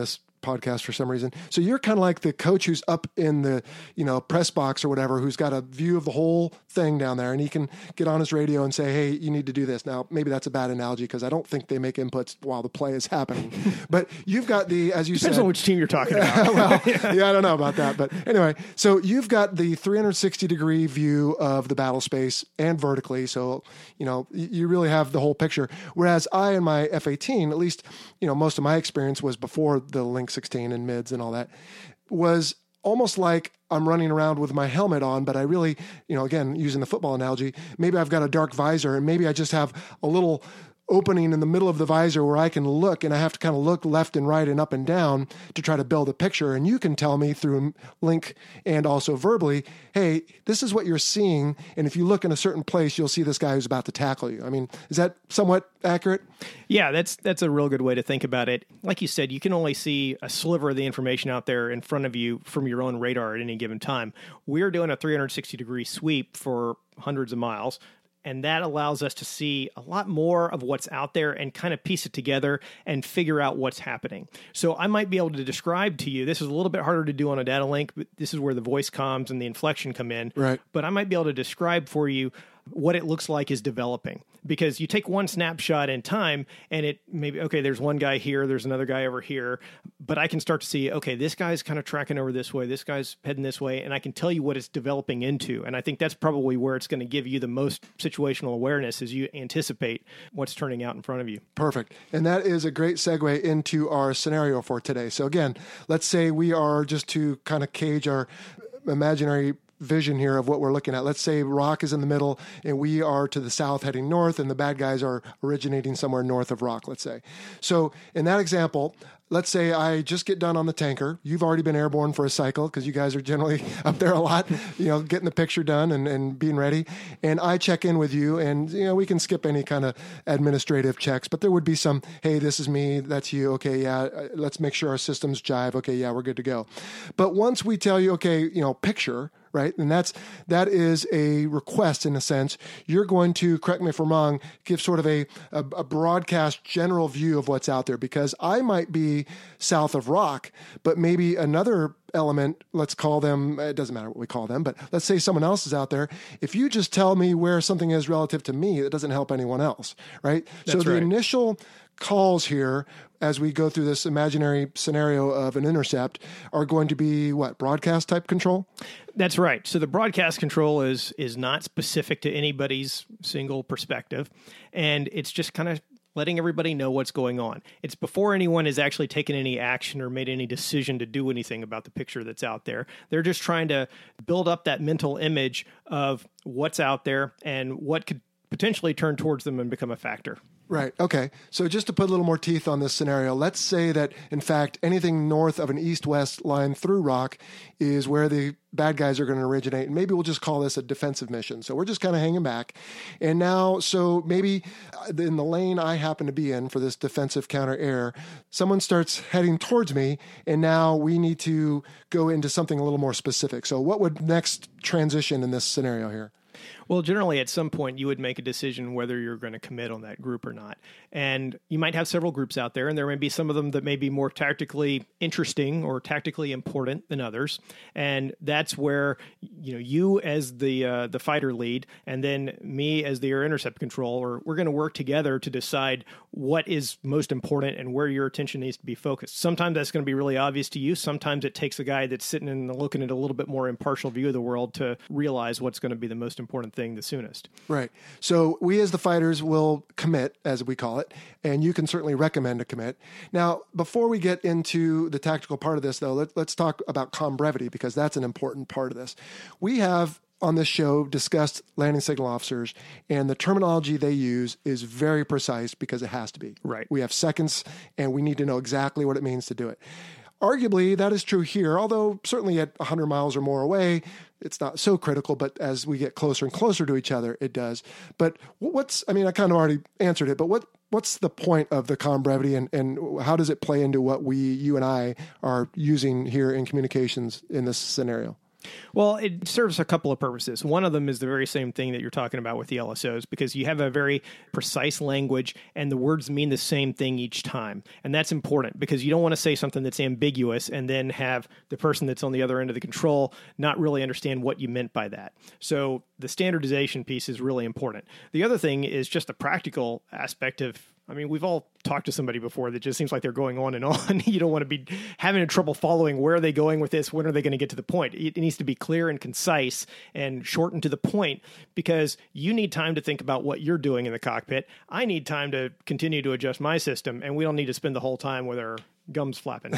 Speaker 1: podcast for some reason. So you're kind of like the coach who's up in the, you know, press box or whatever, who's got a view of the whole thing down there, and he can get on his radio and say, hey, you need to do this. Now, maybe that's a bad analogy because I don't think they make inputs while the play is happening. But you've got the, as you
Speaker 2: Depends
Speaker 1: said.
Speaker 2: on which team you're talking about.
Speaker 1: well, yeah. yeah, I don't know about that. But anyway, so you've got the three hundred sixty degree view of the battle space and vertically. So, you know, you really have the whole picture. Whereas I and my F eighteen, at least, you know, most of my experience was before the Link sixteen and mids and all that, was almost like I'm running around with my helmet on, but I really, you know, again, using the football analogy, maybe I've got a dark visor and maybe I just have a little opening in the middle of the visor where I can look, and I have to kind of look left and right and up and down to try to build a picture. And you can tell me through Link and also verbally, hey, this is what you're seeing. And if you look in a certain place, you'll see this guy who's about to tackle you. I mean, is that somewhat accurate?
Speaker 2: Yeah, that's that's a real good way to think about it. Like you said, you can only see a sliver of the information out there in front of you from your own radar at any given time. We're doing a three hundred sixty degree sweep for hundreds of miles. And that allows us to see a lot more of what's out there and kind of piece it together and figure out what's happening. So I might be able to describe to you, this is a little bit harder to do on a data link, but this is where the voice comms and the inflection come in.
Speaker 1: Right.
Speaker 2: But I might be able to describe for you what it looks like is developing, because you take one snapshot in time and it maybe, okay, there's one guy here, there's another guy over here, but I can start to see, okay, this guy's kind of tracking over this way, this guy's heading this way, and I can tell you what it's developing into. And I think that's probably where it's going to give you the most situational awareness as you anticipate what's turning out in front of you.
Speaker 1: Perfect. And that is a great segue into our scenario for today. So again, let's say we are, just to kind of cage our imaginary vision here of what we're looking at. Let's say Rock is in the middle and we are to the south heading north, and the bad guys are originating somewhere north of Rock, let's say. So in that example, let's say I just get done on the tanker. You've already been airborne for a cycle because you guys are generally up there a lot, you know, getting the picture done and, and being ready. And I check in with you, and, you know, we can skip any kind of administrative checks, but there would be some, hey, this is me, that's you. Okay, yeah, let's make sure our systems jive. Okay, yeah, we're good to go. But once we tell you, okay, you know, picture, right? And that's, that is a request in a sense. You're going to, correct me if I'm wrong, give sort of a, a, a broadcast general view of what's out there, because I might be south of Rock, but maybe another element, let's call them, it doesn't matter what we call them, but let's say someone else is out there. If you just tell me where something is relative to me, it doesn't help anyone else, right?
Speaker 2: That's
Speaker 1: so the
Speaker 2: right.
Speaker 1: initial calls here, as we go through this imaginary scenario of an intercept, are going to be what, broadcast type control?
Speaker 2: That's right. So the broadcast control is is not specific to anybody's single perspective, and it's just kind of letting everybody know what's going on. It's before anyone has actually taken any action or made any decision to do anything about the picture that's out there. They're just trying to build up that mental image of what's out there and what could potentially turn towards them and become a factor.
Speaker 1: Right. Okay. So just to put a little more teeth on this scenario, let's say that, in fact, anything north of an east-west line through Rock is where the bad guys are going to originate. And maybe we'll just call this a defensive mission. So we're just kind of hanging back. And now, so maybe in the lane I happen to be in for this defensive counter air, someone starts heading towards me, and now we need to go into something a little more specific. So what would next transition in this scenario here?
Speaker 2: Well, generally, at some point, you would make a decision whether you're going to commit on that group or not. And you might have several groups out there, and there may be some of them that may be more tactically interesting or tactically important than others. And that's where, you know, you as the uh, the fighter lead, and then me as the air intercept controller, we're going to work together to decide what is most important and where your attention needs to be focused. Sometimes that's going to be really obvious to you. Sometimes it takes a guy that's sitting and looking at a little bit more impartial view of the world to realize what's going to be the most important thing the soonest.
Speaker 1: Right. So we as the fighters will commit, as we call it, and you can certainly recommend a commit. Now, before we get into the tactical part of this, though, let, let's talk about comm brevity, because that's an important part of this. We have on this show discussed landing signal officers, and the terminology they use is very precise because it has to be.
Speaker 2: Right.
Speaker 1: We have seconds, and we need to know exactly what it means to do it. Arguably, that is true here, although certainly at one hundred miles or more away, it's not so critical, but as we get closer and closer to each other, it does. But what's, I mean, I kind of already answered it, but what what's the point of the comm brevity, and, and how does it play into what we, you and I, are using here in communications in this scenario?
Speaker 2: Well, it serves a couple of purposes. One of them is the very same thing that you're talking about with the L S Os, because you have a very precise language and the words mean the same thing each time. And that's important because you don't want to say something that's ambiguous and then have the person that's on the other end of the control not really understand what you meant by that. So the standardization piece is really important. The other thing is just the practical aspect of, I mean, we've all talked to somebody before that just seems like they're going on and on. You don't want to be having trouble following where are they going with this? When are they going to get to the point? It needs to be clear and concise and shortened to the point, because you need time to think about what you're doing in the cockpit. I need time to continue to adjust my system, and we don't need to spend the whole time with our gums flapping.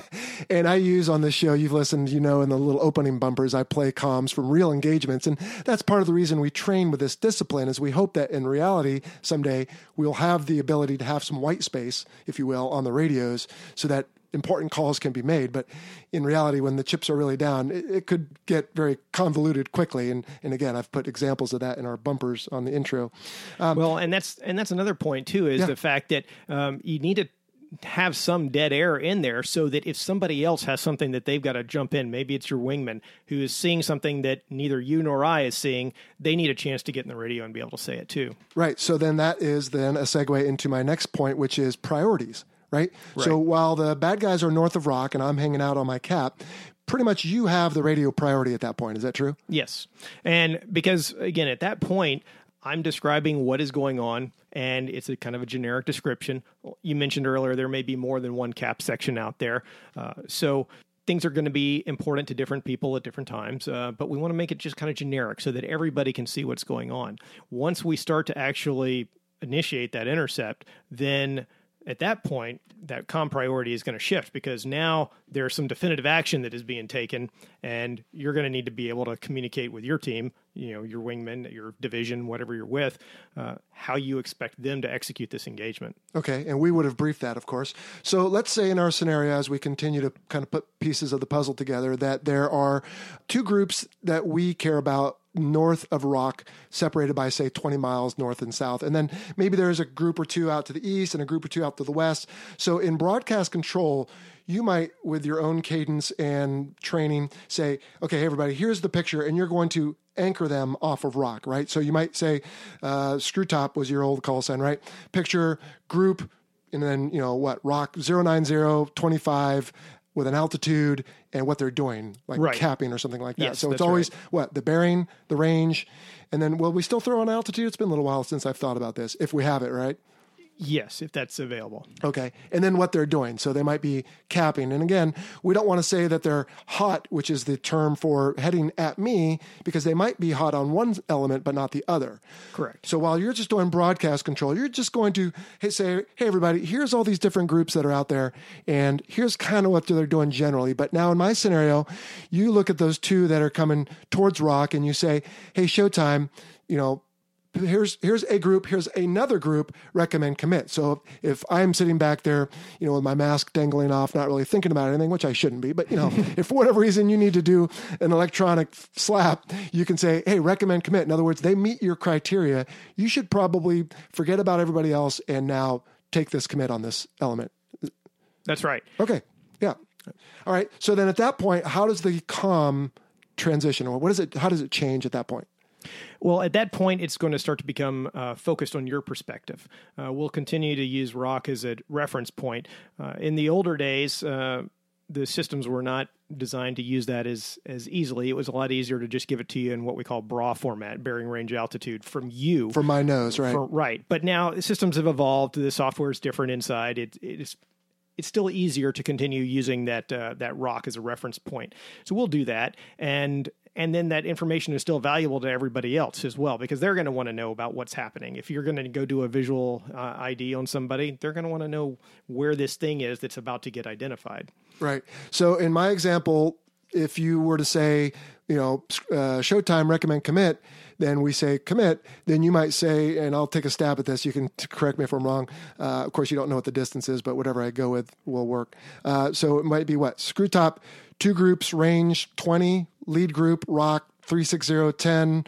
Speaker 1: And I use on this show, you've listened, you know, in the little opening bumpers, I play comms from real engagements. And that's part of the reason we train with this discipline, is we hope that in reality, someday we'll have the ability to have some white space, if you will, on the radios so that important calls can be made. But in reality, when the chips are really down, it, it could get very convoluted quickly. And, and again, I've put examples of that in our bumpers on the intro. Um,
Speaker 2: well, and that's, and that's another point too, is
Speaker 1: yeah.
Speaker 2: the fact that um, you need to have some dead air in there so that if somebody else has something that they've got to jump in, maybe it's your wingman who is seeing something that neither you nor I is seeing, they need a chance to get in the radio and be able to say it too.
Speaker 1: Right. So then that is then a segue into my next point, which is priorities, right? right? So while the bad guys are north of Rock and I'm hanging out on my cap, pretty much you have the radio priority at that point. Is that true?
Speaker 2: Yes. And because again, at that point, I'm describing what is going on, and it's a kind of a generic description. You mentioned earlier there may be more than one cap section out there. Uh, so things are going to be important to different people at different times, uh, but we want to make it just kind of generic so that everybody can see what's going on. Once we start to actually initiate that intercept, then at that point, that comm priority is going to shift, because now there's some definitive action that is being taken, and you're going to need to be able to communicate with your team, you know, your wingman, your division, whatever you're with, uh, how you expect them to execute this engagement.
Speaker 1: Okay, and we would have briefed that, of course. So let's say in our scenario, as we continue to kind of put pieces of the puzzle together, that there are two groups that we care about north of Rock, separated by, say, twenty miles north and south. And then maybe there's a group or two out to the east and a group or two out to the west. So in broadcast control, you might, with your own cadence and training, say, okay, everybody, here's the picture, and you're going to anchor them off of Rock, right? So you might say, uh, Screw Top was your old call sign, right? Picture, group, and then, you know, what, Rock zero nine zero twenty-five with an altitude and what they're doing, like
Speaker 2: right.
Speaker 1: capping or something like that.
Speaker 2: Yes,
Speaker 1: so it's
Speaker 2: that's
Speaker 1: always,
Speaker 2: right.
Speaker 1: what, the bearing, the range, and then will we still throw on altitude? It's been a little while since I've thought about this, if we have it, right?
Speaker 2: Yes, if that's available.
Speaker 1: Okay. And then what they're doing. So they might be capping. And again, we don't want to say that they're hot, which is the term for heading at me, because they might be hot on one element, but not the other.
Speaker 2: Correct.
Speaker 1: So while you're just doing broadcast control, you're just going to hey, say, hey, everybody, here's all these different groups that are out there, and here's kind of what they're doing generally. But now in my scenario, you look at those two that are coming towards Rock and you say, hey, Showtime, you know, Here's here's a group, here's another group, recommend commit. So if I'm sitting back there, you know, with my mask dangling off, not really thinking about anything, which I shouldn't be, but, you know, if for whatever reason you need to do an electronic slap, you can say, hey, recommend commit. In other words, they meet your criteria. You should probably forget about everybody else and now take this commit on this element.
Speaker 2: That's right.
Speaker 1: Okay. Yeah. All right. So then at that point, how does the comm transition, or what is it? How does it change at that point?
Speaker 2: Well, at that point, it's going to start to become uh, focused on your perspective. Uh, we'll continue to use Rock as a reference point. Uh, in the older days, uh, the systems were not designed to use that as, as easily. It was a lot easier to just give it to you in what we call B R A W format, bearing range altitude, from you.
Speaker 1: From my nose, right?
Speaker 2: For, right. But now systems have evolved. The software is different inside. It, it is It's still easier to continue using that uh, that Rock as a reference point. So we'll do that. And And then that information is still valuable to everybody else as well, because they're going to want to know about what's happening. If you're going to go do a visual uh, I D on somebody, they're going to want to know where this thing is that's about to get identified.
Speaker 1: Right. So in my example, if you were to say, you know, uh, Showtime recommend commit, then we say commit, then you might say, and I'll take a stab at this, you can t- correct me if I'm wrong. Uh, of course, you don't know what the distance is, but whatever I go with will work. Uh, so it might be what? Screw Top, two groups, range twenty, lead group, Rock, three six zero, ten,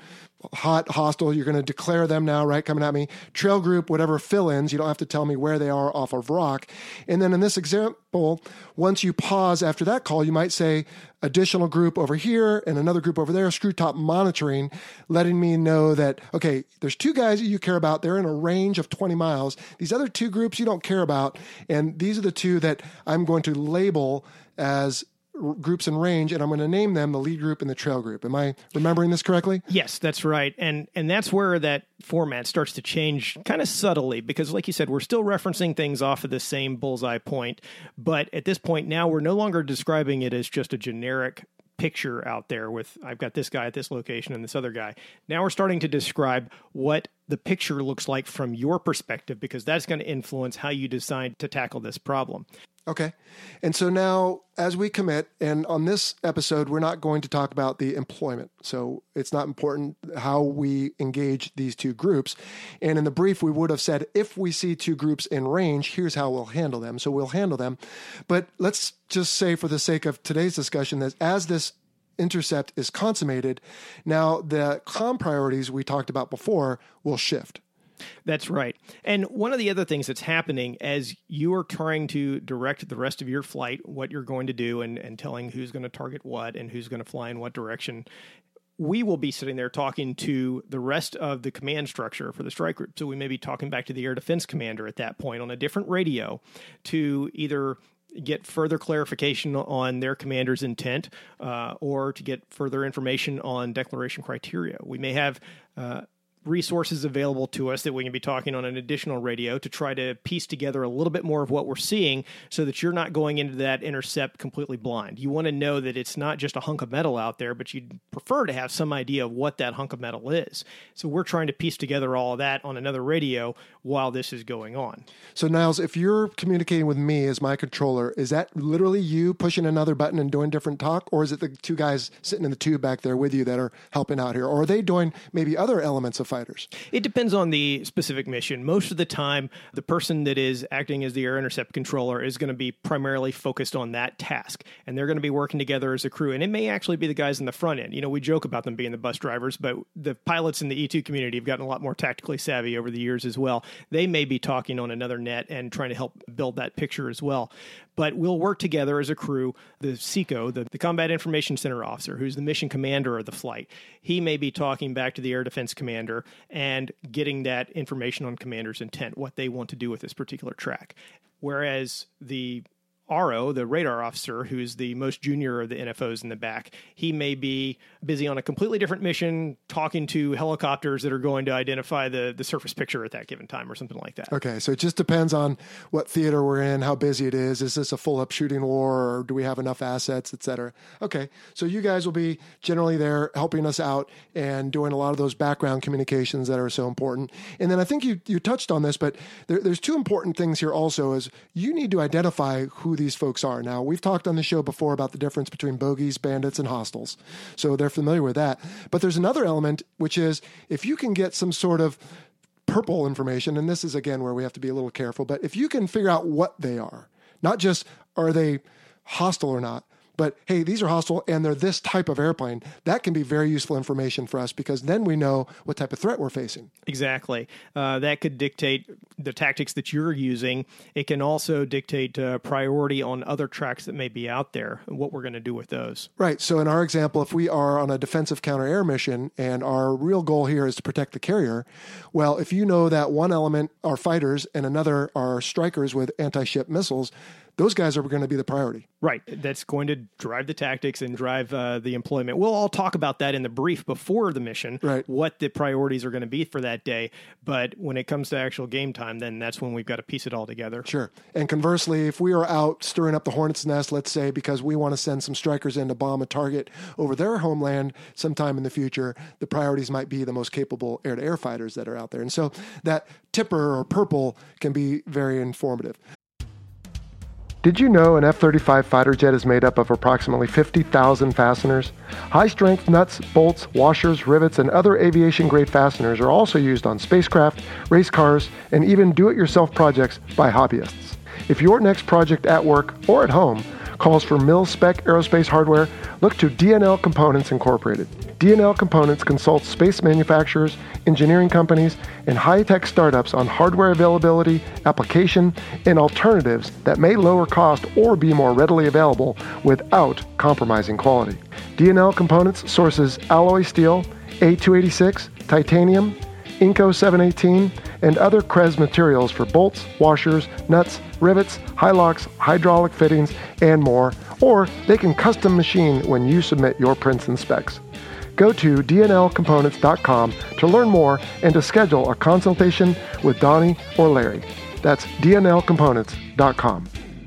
Speaker 1: hot, hostile, you're going to declare them now, right, coming at me. Trail group, whatever fill-ins, you don't have to tell me where they are off of rock. And then in this example, once you pause after that call, you might say additional group over here and another group over there, screw top monitoring, letting me know that, okay, there's two guys that you care about. They're in a range of twenty miles. These other two groups you don't care about. And these are the two that I'm going to label as groups in range, and I'm going to name them the lead group and the trail group. Am I remembering this correctly?
Speaker 2: Yes, that's right. And and that's where that format starts to change kind of subtly, because like you said, we're still referencing things off of the same bullseye point. But at this point now, we're no longer describing it as just a generic picture out there with, I've got this guy at this location and this other guy. Now we're starting to describe what the picture looks like from your perspective, because that's going to influence how you decide to tackle this problem.
Speaker 1: Okay. And so now as we commit, and on this episode, we're not going to talk about the employment. So it's not important how we engage these two groups. And in the brief, we would have said, if we see two groups in range, here's how we'll handle them. So we'll handle them. But let's just say for the sake of today's discussion that as this intercept is consummated, now the comm priorities we talked about before will shift.
Speaker 2: That's right. And one of the other things that's happening as you are trying to direct the rest of your flight, what you're going to do, and, and telling who's going to target what and who's going to fly in what direction, we will be sitting there talking to the rest of the command structure for the strike group. So we may be talking back to the air defense commander at that point on a different radio to either get further clarification on their commander's intent uh, or to get further information on declaration criteria. We may have uh, resources available to us that we can be talking on an additional radio to try to piece together a little bit more of what we're seeing so that you're not going into that intercept completely blind. You want to know that it's not just a hunk of metal out there, but you'd prefer to have some idea of what that hunk of metal is. So we're trying to piece together all of that on another radio while this is going on.
Speaker 1: So Niles, if you're communicating with me as my controller, is that literally you pushing another button and doing different talk? Or is it the two guys sitting in the tube back there with you that are helping out here? Or are they doing maybe other elements of fighters?
Speaker 2: It depends on the specific mission. Most of the time, the person that is acting as the air intercept controller is going to be primarily focused on that task, and they're going to be working together as a crew. And it may actually be the guys in the front end. You know, we joke about them being the bus drivers, but the pilots in the E two community have gotten a lot more tactically savvy over the years as well. They may be talking on another net and trying to help build that picture as well. But we'll work together as a crew. The C I C O, the, the Combat Information Center officer, who's the mission commander of the flight, he may be talking back to the air defense commander and getting that information on commander's intent, what they want to do with this particular track. Whereas the R O, the radar officer, who's the most junior of the N F Os in the back, he may be busy on a completely different mission, talking to helicopters that are going to identify the, the surface picture at that given time or something like that.
Speaker 1: Okay, so it just depends on what theater we're in, how busy it is. Is this a full-up shooting war, or do we have enough assets, et cetera? Okay, so you guys will be generally there helping us out and doing a lot of those background communications that are so important. And then I think you, you touched on this, but there, there's two important things here also is you need to identify who these folks are. Now, we've talked on the show before about the difference between bogeys, bandits, and hostiles. So they're familiar with that. But there's another element, which is if you can get some sort of purple information, and this is, again, where we have to be a little careful, but if you can figure out what they are, not just are they hostile or not, but hey, these are hostile and they're this type of airplane, that can be very useful information for us because then we know what type of threat we're facing.
Speaker 2: Exactly. Uh, that could dictate the tactics that you're using. It can also dictate uh, priority on other tracks that may be out there and what we're going to do with those.
Speaker 1: Right. So in our example, if we are on a defensive counter-air mission and our real goal here is to protect the carrier, well, if you know that one element are fighters and another are strikers with anti-ship missiles, those guys are going to be the priority.
Speaker 2: Right. That's going to drive the tactics and drive uh, the employment. We'll all talk about that in the brief before the mission,
Speaker 1: right,
Speaker 2: what the priorities are going to be for that day. But when it comes to actual game time, then that's when we've got to piece it all together.
Speaker 1: Sure. And conversely, if we are out stirring up the hornet's nest, let's say, because we want to send some strikers in to bomb a target over their homeland sometime in the future, the priorities might be the most capable air-to-air fighters that are out there. And so that tipper or purple can be very informative. Did you know an F thirty-five fighter jet is made up of approximately fifty thousand fasteners? High-strength nuts, bolts, washers, rivets, and other aviation-grade fasteners are also used on spacecraft, race cars, and even do-it-yourself projects by hobbyists. If your next project at work or at home calls for mil-spec aerospace hardware, look to D N L Components Incorporated. D N L Components consults space manufacturers, engineering companies, and high-tech startups on hardware availability, application, and alternatives that may lower cost or be more readily available without compromising quality. D N L Components sources alloy steel, A two eighty-six, titanium, Inco seven eighteen, and other C R E S materials for bolts, washers, nuts, rivets, high locks, hydraulic fittings, and more, or they can custom machine when you submit your prints and specs. Go to D N L components dot com to learn more and to schedule a consultation with Donnie or Larry. That's D N L components dot com.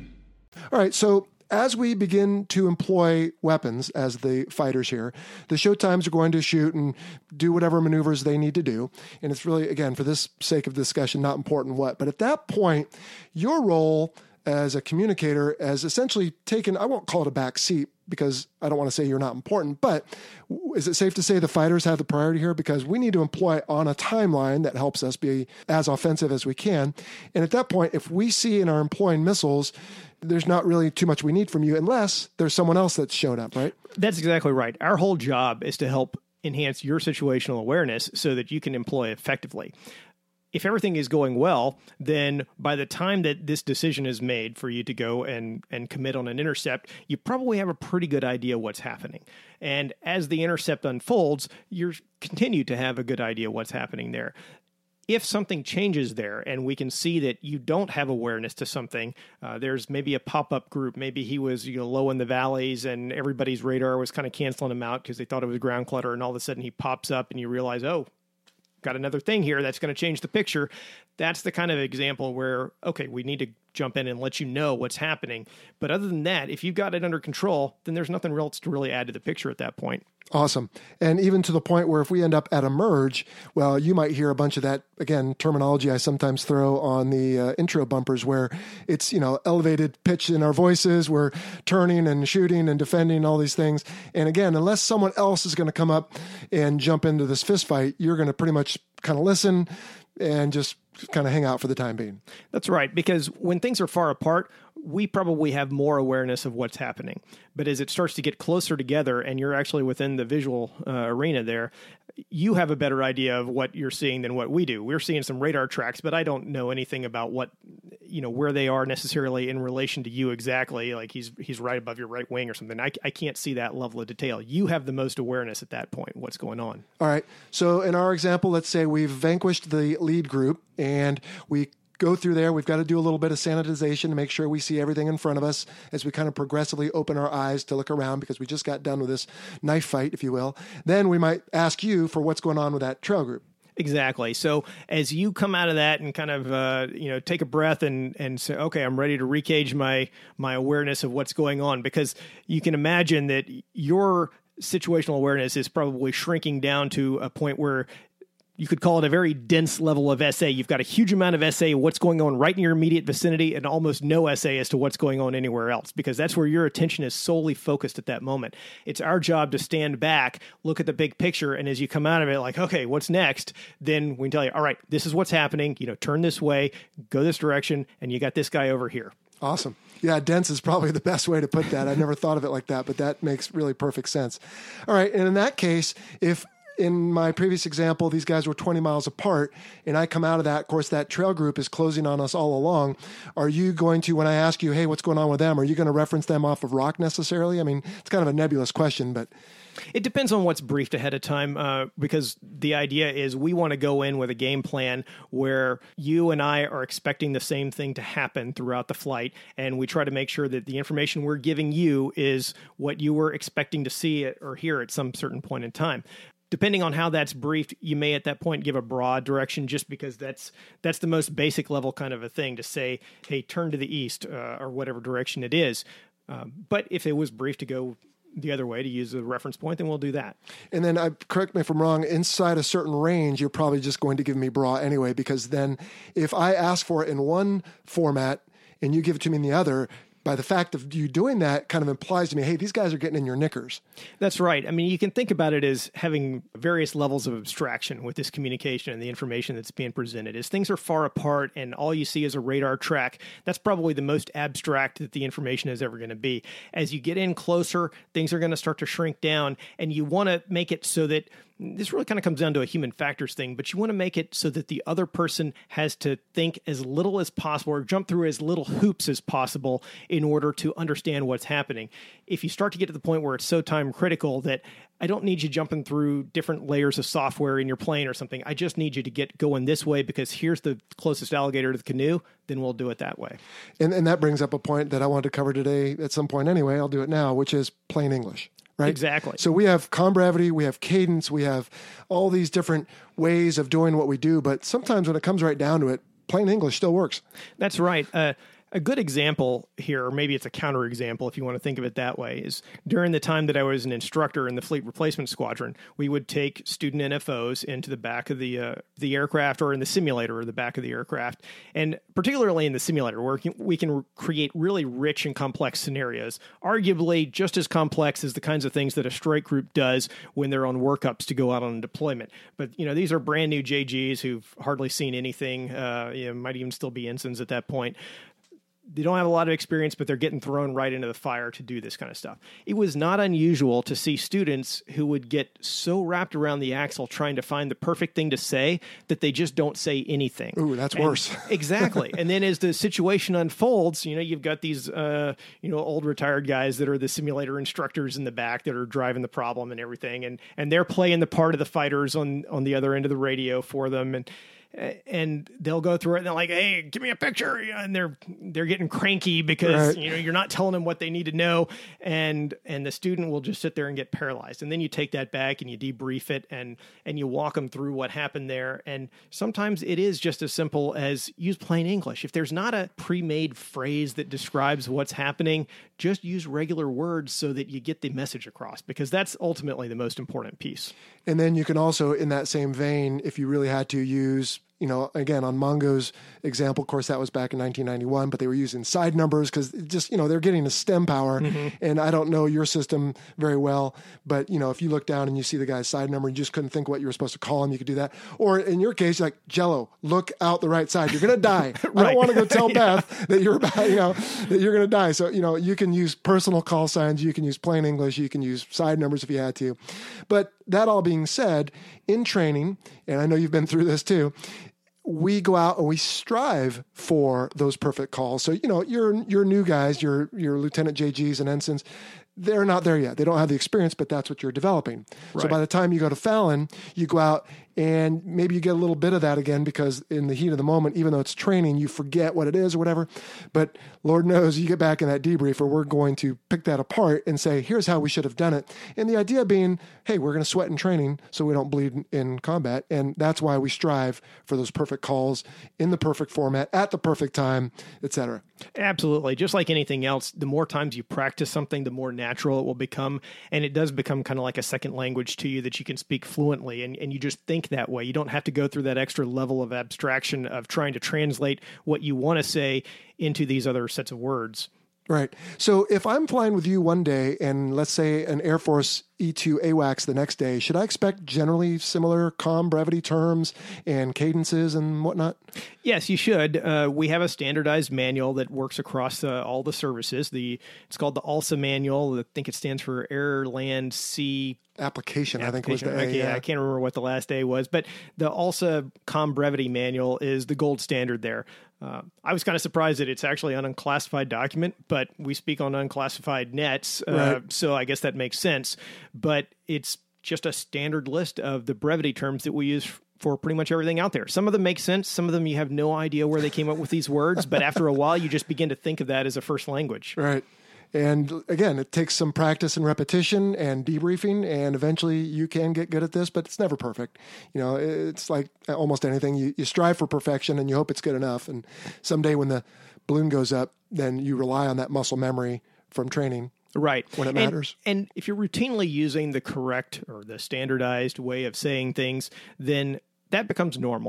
Speaker 1: All right, so as we begin to employ weapons as the fighters here, the Showtimes are going to shoot and do whatever maneuvers they need to do. And it's really, again, for this sake of discussion, not important what. But at that point, your role as a communicator has essentially taken, I won't call it a back seat because I don't want to say you're not important, but is it safe to say the fighters have the priority here? Because we need to employ on a timeline that helps us be as offensive as we can. And at that point, if we see in our employing missiles, there's not really too much we need from you unless there's someone else that's showed up, right?
Speaker 2: That's exactly right. Our whole job is to help enhance your situational awareness so that you can employ effectively. If everything is going well, then by the time that this decision is made for you to go and, and commit on an intercept, you probably have a pretty good idea what's happening. And as the intercept unfolds, you continue to have a good idea what's happening there. If something changes there and we can see that you don't have awareness to something, uh, there's maybe a pop-up group, maybe he was you know, low in the valleys and everybody's radar was kind of canceling him out because they thought it was ground clutter, and all of a sudden he pops up and you realize, oh, got another thing here that's going to change the picture. That's the kind of example where, okay, we need to jump in and let you know what's happening. But other than that, if you've got it under control, then there's nothing else to really add to the picture at that point.
Speaker 1: Awesome. And even to the point where if we end up at a merge, well, you might hear a bunch of that, again, terminology I sometimes throw on the uh, intro bumpers where it's, you know, elevated pitch in our voices. We're turning and shooting and defending, all these things. And again, unless someone else is going to come up and jump into this fist fight, you're going to pretty much kind of listen and just kind of hang out for the time being.
Speaker 2: That's right, because when things are far apart, we probably have more awareness of what's happening. But as it starts to get closer together and you're actually within the visual uh, arena there, you have a better idea of what you're seeing than what we do. We're seeing some radar tracks, but I don't know anything about what, you know, where they are necessarily in relation to you exactly. Like he's he's right above your right wing or something. I, I can't see that level of detail. You have the most awareness at that point, what's going on.
Speaker 1: All right. So in our example, let's say we've vanquished the lead group and we go through there. We've got to do a little bit of sanitization to make sure we see everything in front of us as we kind of progressively open our eyes to look around because we just got done with this knife fight, if you will. Then we might ask you for what's going on with that trail group.
Speaker 2: Exactly. So as you come out of that and kind of, uh, you know, take a breath and, and say, okay, I'm ready to recage my, my awareness of what's going on, because you can imagine that your situational awareness is probably shrinking down to a point where you could call it a very dense level of S A. You've got a huge amount of S A, what's going on right in your immediate vicinity, and almost no S A as to what's going on anywhere else, because that's where your attention is solely focused at that moment. It's our job to stand back, look at the big picture, and as you come out of it, like, okay, what's next? Then we can tell you, all right, this is what's happening. You know, turn this way, go this direction, and you got this guy over here.
Speaker 1: Awesome. Yeah, dense is probably the best way to put that. I never thought of it like that, but that makes really perfect sense. All right, and in that case, if in my previous example, these guys were twenty miles apart, and I come out of that. Of course, that trail group is closing on us all along. Are you going to, when I ask you, hey, what's going on with them, are you going to reference them off of rock necessarily? I mean, it's kind of a nebulous question, but...
Speaker 2: It depends on what's briefed ahead of time, uh, because the idea is we want to go in with a game plan where you and I are expecting the same thing to happen throughout the flight, and we try to make sure that the information we're giving you is what you were expecting to see it or hear at some certain point in time. Depending on how that's briefed, you may at that point give a broad direction, just because that's that's the most basic level kind of a thing to say, hey, turn to the east uh, or whatever direction it is. Um, but if it was briefed to go the other way, to use a reference point, then we'll do that.
Speaker 1: And then, I, correct me if I'm wrong, inside a certain range, you're probably just going to give me bra anyway, because then if I ask for it in one format and you give it to me in the other, by the fact of you doing that kind of implies to me, hey, these guys are getting in your knickers.
Speaker 2: That's right. I mean, you can think about it as having various levels of abstraction with this communication and the information that's being presented. As things are far apart and all you see is a radar track, that's probably the most abstract that the information is ever going to be. As you get in closer, things are going to start to shrink down, and you want to make it so that this really kind of comes down to a human factors thing, but you want to make it so that the other person has to think as little as possible or jump through as little hoops as possible in order to understand what's happening. If you start to get to the point where it's so time critical that I don't need you jumping through different layers of software in your plane or something, I just need you to get going this way because here's the closest alligator to the canoe, then we'll do it that way.
Speaker 1: And, and that brings up a point that I wanted to cover today at some point anyway. I'll do it now, which is plain English. Right?
Speaker 2: Exactly.
Speaker 1: So we have com brevity, we have cadence, we have all these different ways of doing what we do. But sometimes when it comes right down to it, plain English still works.
Speaker 2: That's right. Uh, a good example here, or maybe it's a counterexample if you want to think of it that way, is during the time that I was an instructor in the Fleet Replacement Squadron, we would take student N F Os into the back of the uh, the aircraft or in the simulator or the back of the aircraft. And particularly in the simulator, where we can create really rich and complex scenarios, arguably just as complex as the kinds of things that a strike group does when they're on workups to go out on deployment. But, you know, these are brand new J Gs who've hardly seen anything, uh, you know, might even still be ensigns at that point. They don't have a lot of experience, but they're getting thrown right into the fire to do this kind of stuff. It was not unusual to see students who would get so wrapped around the axle trying to find the perfect thing to say that they just don't say anything.
Speaker 1: Ooh, that's
Speaker 2: and,
Speaker 1: worse.
Speaker 2: Exactly. And then as the situation unfolds, you know, you've got these, uh, you know, old retired guys that are the simulator instructors in the back that are driving the problem and everything. And, and they're playing the part of the fighters on, on the other end of the radio for them. And, and they'll go through it and they're like, hey, give me a picture. And they're, they're getting cranky because,
Speaker 1: right.
Speaker 2: you know, you're not telling them what they need to know. And, and the student will just sit there and get paralyzed. And then you take that back and you debrief it and, and you walk them through what happened there. And sometimes it is just as simple as use plain English. If there's not a pre-made phrase that describes what's happening, just use regular words so that you get the message across, because that's ultimately the most important piece.
Speaker 1: And then you can also, in that same vein, if you really had to use, you know, again, on Mongo's example, of course, that was back in nineteen ninety-one, but they were using side numbers because just, you know, they're getting a stem power. Mm-hmm. And I don't know your system very well, but, you know, if you look down and you see the guy's side number and you just couldn't think what you were supposed to call him, you could do that. Or in your case, like, Jello, look out the right side. You're going to die. right. I don't want to go tell yeah. Beth that you're about, you know, that you're going to die. So, you know, you can use personal call signs. You can use plain English. You can use side numbers if you had to. But that all being said, in training, and I know you've been through this too, we go out and we strive for those perfect calls. So, you know, your your new guys, your your Lieutenant J Gs and ensigns, they're not there yet. They don't have the experience, but that's what you're developing. Right. So by the time you go to Fallon, you go out and maybe you get a little bit of that again because in the heat of the moment, even though it's training, you forget what it is or whatever. But Lord knows you get back in that debrief where we're going to pick that apart and say, here's how we should have done it. And the idea being, hey, we're going to sweat in training so we don't bleed in combat. And that's why we strive for those perfect calls in the perfect format at the perfect time, et cetera.
Speaker 2: Absolutely. Just like anything else, the more times you practice something, the more natural it will become. And it does become kind of like a second language to you that you can speak fluently. And, and you just think that way. You don't have to go through that extra level of abstraction of trying to translate what you want to say into these other sets of words.
Speaker 1: Right. So if I'm flying with you one day and let's say an Air Force E two A WACS the next day, should I expect generally similar com brevity terms and cadences and whatnot?
Speaker 2: Yes, you should. Uh, we have a standardized manual that works across uh, all the services. The It's called the ALSA manual. I think it stands for Air, Land, Sea
Speaker 1: Application,
Speaker 2: Application,
Speaker 1: I think was the A.
Speaker 2: Okay,
Speaker 1: yeah.
Speaker 2: I can't remember what the last A was, but the ALSA Com Brevity Manual is the gold standard there. Uh, I was kind of surprised that it's actually an unclassified document, but we speak on unclassified nets, uh,
Speaker 1: right.
Speaker 2: so I guess that makes sense. But it's just a standard list of the brevity terms that we use for pretty much everything out there. Some of them make sense. Some of them you have no idea where they came up with these words, but after a while, you just begin to think of that as a first language.
Speaker 1: Right. And again, it takes some practice and repetition and debriefing, and eventually you can get good at this, but it's never perfect. You know, it's like almost anything. You, you strive for perfection and you hope it's good enough. And someday when the balloon goes up, then you rely on that muscle memory from training.
Speaker 2: Right.
Speaker 1: When it matters.
Speaker 2: And, and if you're routinely using the correct or the standardized way of saying things, then that becomes normal.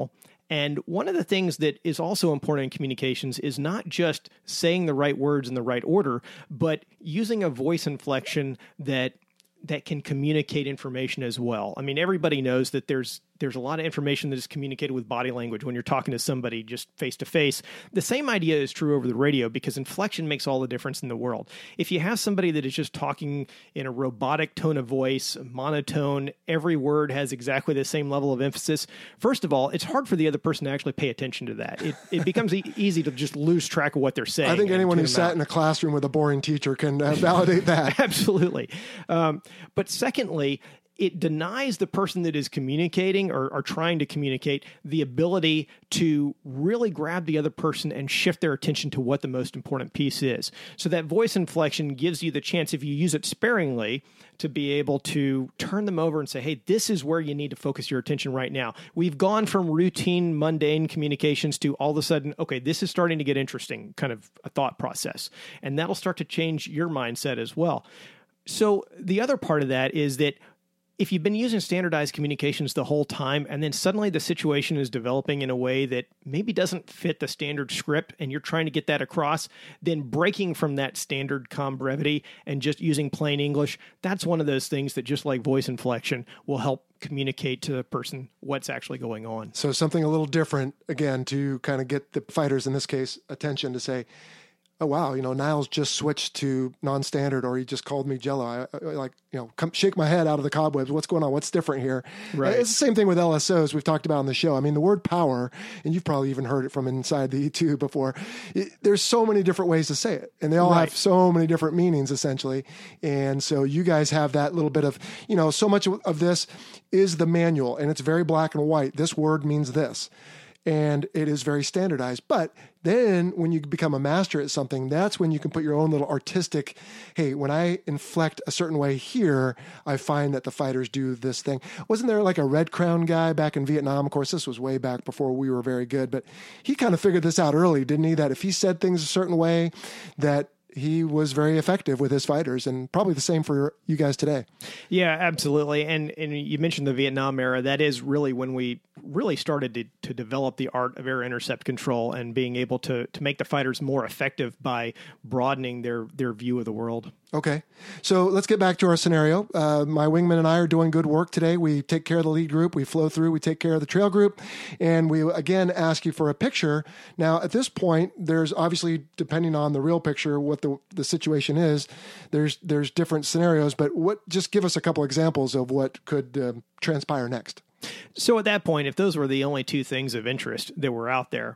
Speaker 2: And one of the things that is also important in communications is not just saying the right words in the right order, but using a voice inflection that that can communicate information as well. I mean, everybody knows that there's there's a lot of information that is communicated with body language when you're talking to somebody just face to face. The same idea is true over the radio because inflection makes all the difference in the world. If you have somebody that is just talking in a robotic tone of voice, monotone, every word has exactly the same level of emphasis, first of all, it's hard for the other person to actually pay attention to that. It, it becomes e- easy to just lose track of what they're saying.
Speaker 1: I think anyone who sat in a classroom with a boring teacher can uh, validate that.
Speaker 2: Absolutely. Um, but secondly, it denies the person that is communicating or, or trying to communicate the ability to really grab the other person and shift their attention to what the most important piece is. So that voice inflection gives you the chance, if you use it sparingly, to be able to turn them over and say, hey, this is where you need to focus your attention right now. We've gone from routine, mundane communications to all of a sudden, okay, this is starting to get interesting, kind of a thought process. And that'll start to change your mindset as well. So the other part of that is that if you've been using standardized communications the whole time, and then suddenly the situation is developing in a way that maybe doesn't fit the standard script, and you're trying to get that across, then breaking from that standard comm brevity and just using plain English, that's one of those things that, just like voice inflection, will help communicate to the person what's actually going on.
Speaker 1: So something a little different, again, to kind of get the fighters, in this case, attention to say, oh, wow, you know, Niles just switched to non-standard, or he just called me Jello. I, I like, you know, come shake my head out of the cobwebs. What's going on? What's different here?
Speaker 2: Right.
Speaker 1: It's the same thing with L S Os we've talked about on the show. I mean, the word power, and you've probably even heard it from inside the E two before, it, there's so many different ways to say it, and they all
Speaker 2: Right.
Speaker 1: have so many different meanings, essentially. And so you guys have that little bit of, you know, so much of, of this is the manual, and it's very black and white. This word means this. And it is very standardized. But then when you become a master at something, that's when you can put your own little artistic, hey, when I inflect a certain way here, I find that the fighters do this thing. Wasn't there like a Red Crown guy back in Vietnam? Of course, this was way back before we were very good, but he kind of figured this out early, didn't he? That if he said things a certain way, that he was very effective with his fighters, and probably the same for you guys today.
Speaker 2: Yeah, absolutely. And and you mentioned the Vietnam era. That is really when we really started to, to develop the art of air intercept control and being able to to make the fighters more effective by broadening their, their view of the world.
Speaker 1: Okay. So let's get back to our scenario. Uh, my wingman and I are doing good work today. We take care of the lead group. We flow through. We take care of the trail group. And we, again, ask you for a picture. Now, at this point, there's obviously, depending on the real picture, what the, the situation is, there's there's different scenarios. But what? Just give us a couple examples of what could uh, transpire next.
Speaker 2: So at that point, if those were the only two things of interest that were out there,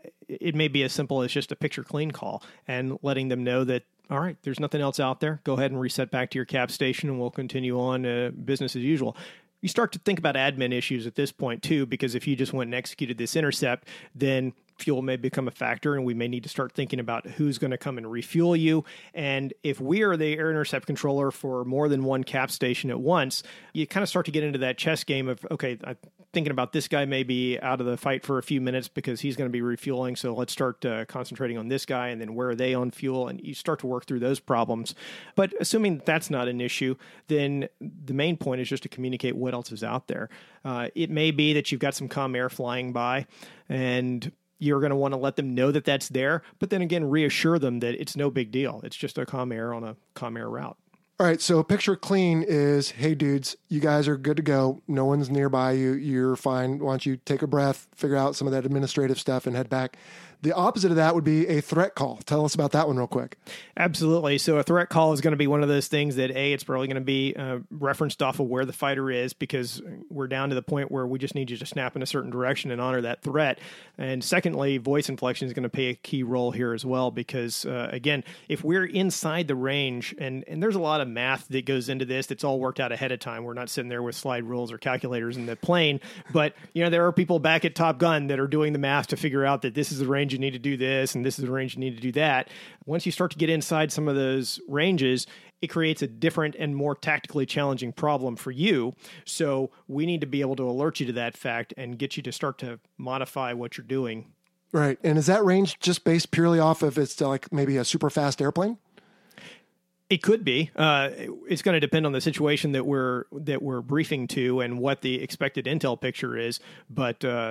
Speaker 2: it may be as simple as just a picture clean call and letting them know that, all right, there's nothing else out there. Go ahead and reset back to your cap station, and we'll continue on uh, business as usual. You start to think about admin issues at this point, too, because if you just went and executed this intercept, then fuel may become a factor, and we may need to start thinking about who's going to come and refuel you. And if we are the air intercept controller for more than one cap station at once, you kind of start to get into that chess game of, okay, I'm thinking about this guy may be out of the fight for a few minutes because he's going to be refueling, so let's start uh, concentrating on this guy, and then where are they on fuel? And you start to work through those problems. But assuming that's not an issue, then the main point is just to communicate what else is out there. Uh, it may be that you've got some comm air flying by, and you're going to want to let them know that that's there, but then again, reassure them that it's no big deal. It's just a comm air on a comm air route.
Speaker 1: All right, so picture clean is, hey, dudes, you guys are good to go. No one's nearby you. You're fine. Why don't you take a breath, figure out some of that administrative stuff, and head back. The opposite of that would be a threat call. Tell us about that one real quick.
Speaker 2: Absolutely. So a threat call is going to be one of those things that, A, it's probably going to be uh, referenced off of where the fighter is, because we're down to the point where we just need you to snap in a certain direction and honor that threat. And secondly, voice inflection is going to play a key role here as well, because, uh, again, if we're inside the range, and, and there's a lot of math that goes into this that's all worked out ahead of time. We're not sitting there with slide rules or calculators in the plane, but, you know, there are people back at Top Gun that are doing the math to figure out that this is the range you need to do this, and this is the range you need to do that. Once you start to get inside some of those ranges, it creates a different and more tactically challenging problem for you. So we need to be able to alert you to that fact and get you to start to modify what you're doing.
Speaker 1: Right. And is that range just based purely off of it's like maybe a super fast airplane?
Speaker 2: It could be. Uh, it's going to depend on the situation that we're that we're briefing to and what the expected intel picture is. But uh,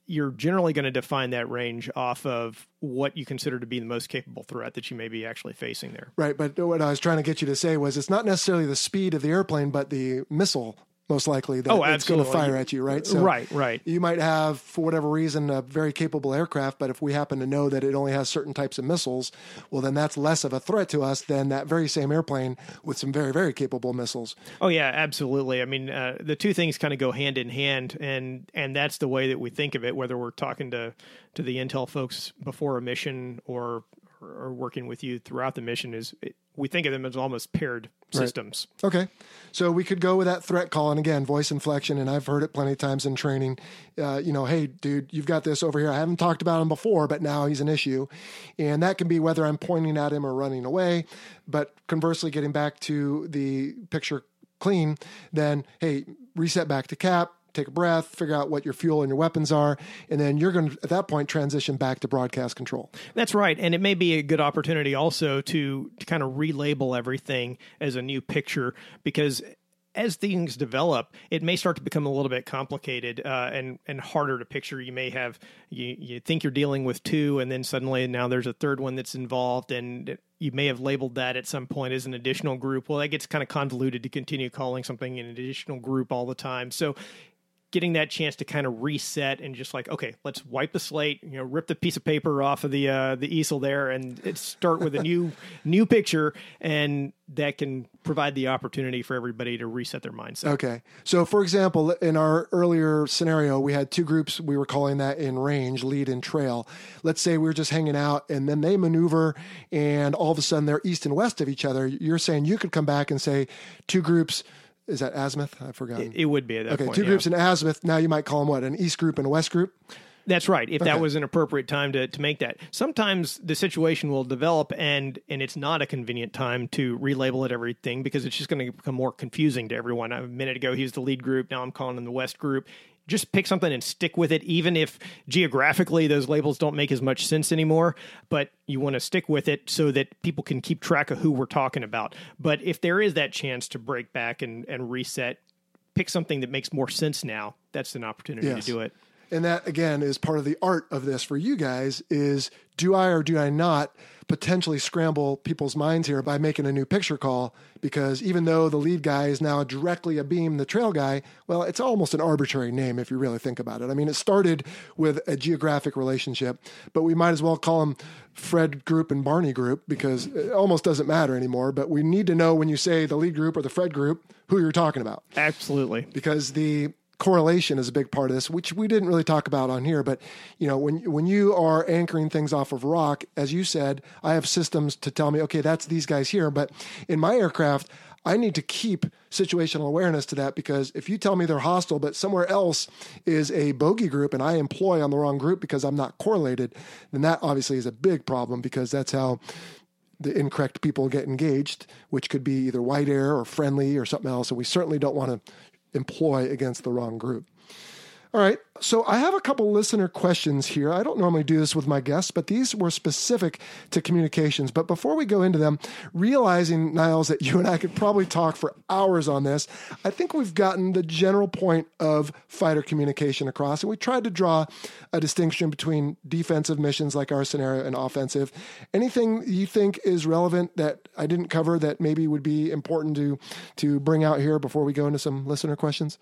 Speaker 2: you're generally going to define that range off of what you consider to be the most capable threat that you may be actually facing there.
Speaker 1: Right. But what I was trying to get you to say was it's not necessarily the speed of the airplane, but the missile, most likely, that
Speaker 2: oh,
Speaker 1: it's going to
Speaker 2: absolutely.
Speaker 1: fire at you, right? So
Speaker 2: right, right.
Speaker 1: You might have, for whatever reason, a very capable aircraft, but if we happen to know that it only has certain types of missiles, well, then that's less of a threat to us than that very same airplane with some very, very capable missiles.
Speaker 2: Oh, yeah, absolutely. I mean, uh, the two things kind of go hand in hand, and and that's the way that we think of it, whether we're talking to, to the intel folks before a mission or or working with you throughout the mission, is it, we think of them as almost paired systems.
Speaker 1: Right. Okay. So we could go with that threat call. And again, voice inflection. And I've heard it plenty of times in training. Uh, you know, hey, dude, you've got this over here. I haven't talked about him before, but now he's an issue. And that can be whether I'm pointing at him or running away. But conversely, getting back to the picture clean, then, hey, reset back to cap. Take a breath, figure out what your fuel and your weapons are, and then you're going to, at that point, transition back to broadcast control.
Speaker 2: That's right. And it may be a good opportunity also to, to kind of relabel everything as a new picture, because as things develop, it may start to become a little bit complicated uh, and and harder to picture. You may have, you, you think you're dealing with two, and then suddenly now there's a third one that's involved, and you may have labeled that at some point as an additional group. Well, that gets kind of convoluted to continue calling something an additional group all the time. So getting that chance to kind of reset and just like, okay, let's wipe the slate, you know, rip the piece of paper off of the uh, the easel there, and it start with a new new picture, and that can provide the opportunity for everybody to reset their mindset.
Speaker 1: Okay. So, for example, in our earlier scenario, we had two groups. We were calling that in range, lead and trail. Let's say we were just hanging out, and then they maneuver, and all of a sudden they're east and west of each other. You're saying you could come back and say two groups. Is that azimuth? I forgot.
Speaker 2: It, it would be at that
Speaker 1: okay,
Speaker 2: point.
Speaker 1: two
Speaker 2: yeah.
Speaker 1: groups in azimuth. Now you might call them what? An east group and a west group?
Speaker 2: That's right. If
Speaker 1: Okay.
Speaker 2: that was an appropriate time to, to make that. Sometimes the situation will develop and and it's not a convenient time to relabel it everything, because it's just going to become more confusing to everyone. A minute ago, he was the lead group. Now I'm calling him the west group. Just pick something and stick with it, even if geographically those labels don't make as much sense anymore. But you want to stick with it so that people can keep track of who we're talking about. But if there is that chance to break back and, and reset, pick something that makes more sense now. That's an opportunity
Speaker 1: Yes.
Speaker 2: to do it.
Speaker 1: And that, again, is part of the art of this for you guys is, do I or do I not potentially scramble people's minds here by making a new picture call? Because even though the lead guy is now directly abeam the trail guy, well, it's almost an arbitrary name if you really think about it. I mean, it started with a geographic relationship, but we might as well call them Fred group and Barney group, because it almost doesn't matter anymore. But we need to know when you say the lead group or the Fred group, who you're talking about.
Speaker 2: Absolutely.
Speaker 1: Because the correlation is a big part of this, which we didn't really talk about on here. But, you know, when when you are anchoring things off of rock, as you said, I have systems to tell me, okay, that's these guys here. But in my aircraft, I need to keep situational awareness to that, because if you tell me they're hostile, but somewhere else is a bogey group and I employ on the wrong group because I'm not correlated, then that obviously is a big problem, because that's how the incorrect people get engaged, which could be either white air or friendly or something else. And we certainly don't want to employ against the wrong group. All right. So I have a couple listener questions here. I don't normally do this with my guests, but these were specific to communications. But before we go into them, realizing, Niles, that you and I could probably talk for hours on this, I think we've gotten the general point of fighter communication across. And we tried to draw a distinction between defensive missions like our scenario and offensive. Anything you think is relevant that I didn't cover that maybe would be important to, to bring out here before we go into some listener questions?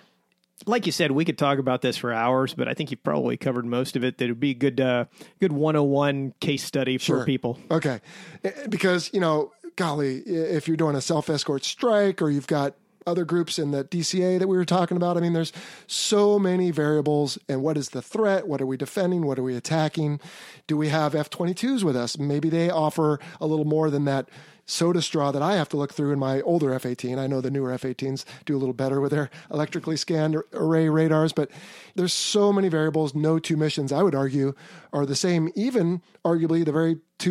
Speaker 2: Like you said, we could talk about this for hours, but I think you've probably covered most of it. That would be a good, uh, good one oh one case study for
Speaker 1: Sure.
Speaker 2: people.
Speaker 1: Okay. Because, you know, golly, if you're doing a self-escort strike or you've got other groups in the D C A that we were talking about, I mean, there's so many variables. And what is the threat? What are we defending? What are we attacking? Do we have F twenty-twos with us? Maybe they offer a little more than that soda straw that I have to look through in my older F eighteen. I know the newer F eighteens do a little better with their electrically scanned array radars, but there's so many variables. No two missions, I would argue, are the same. Even arguably the very two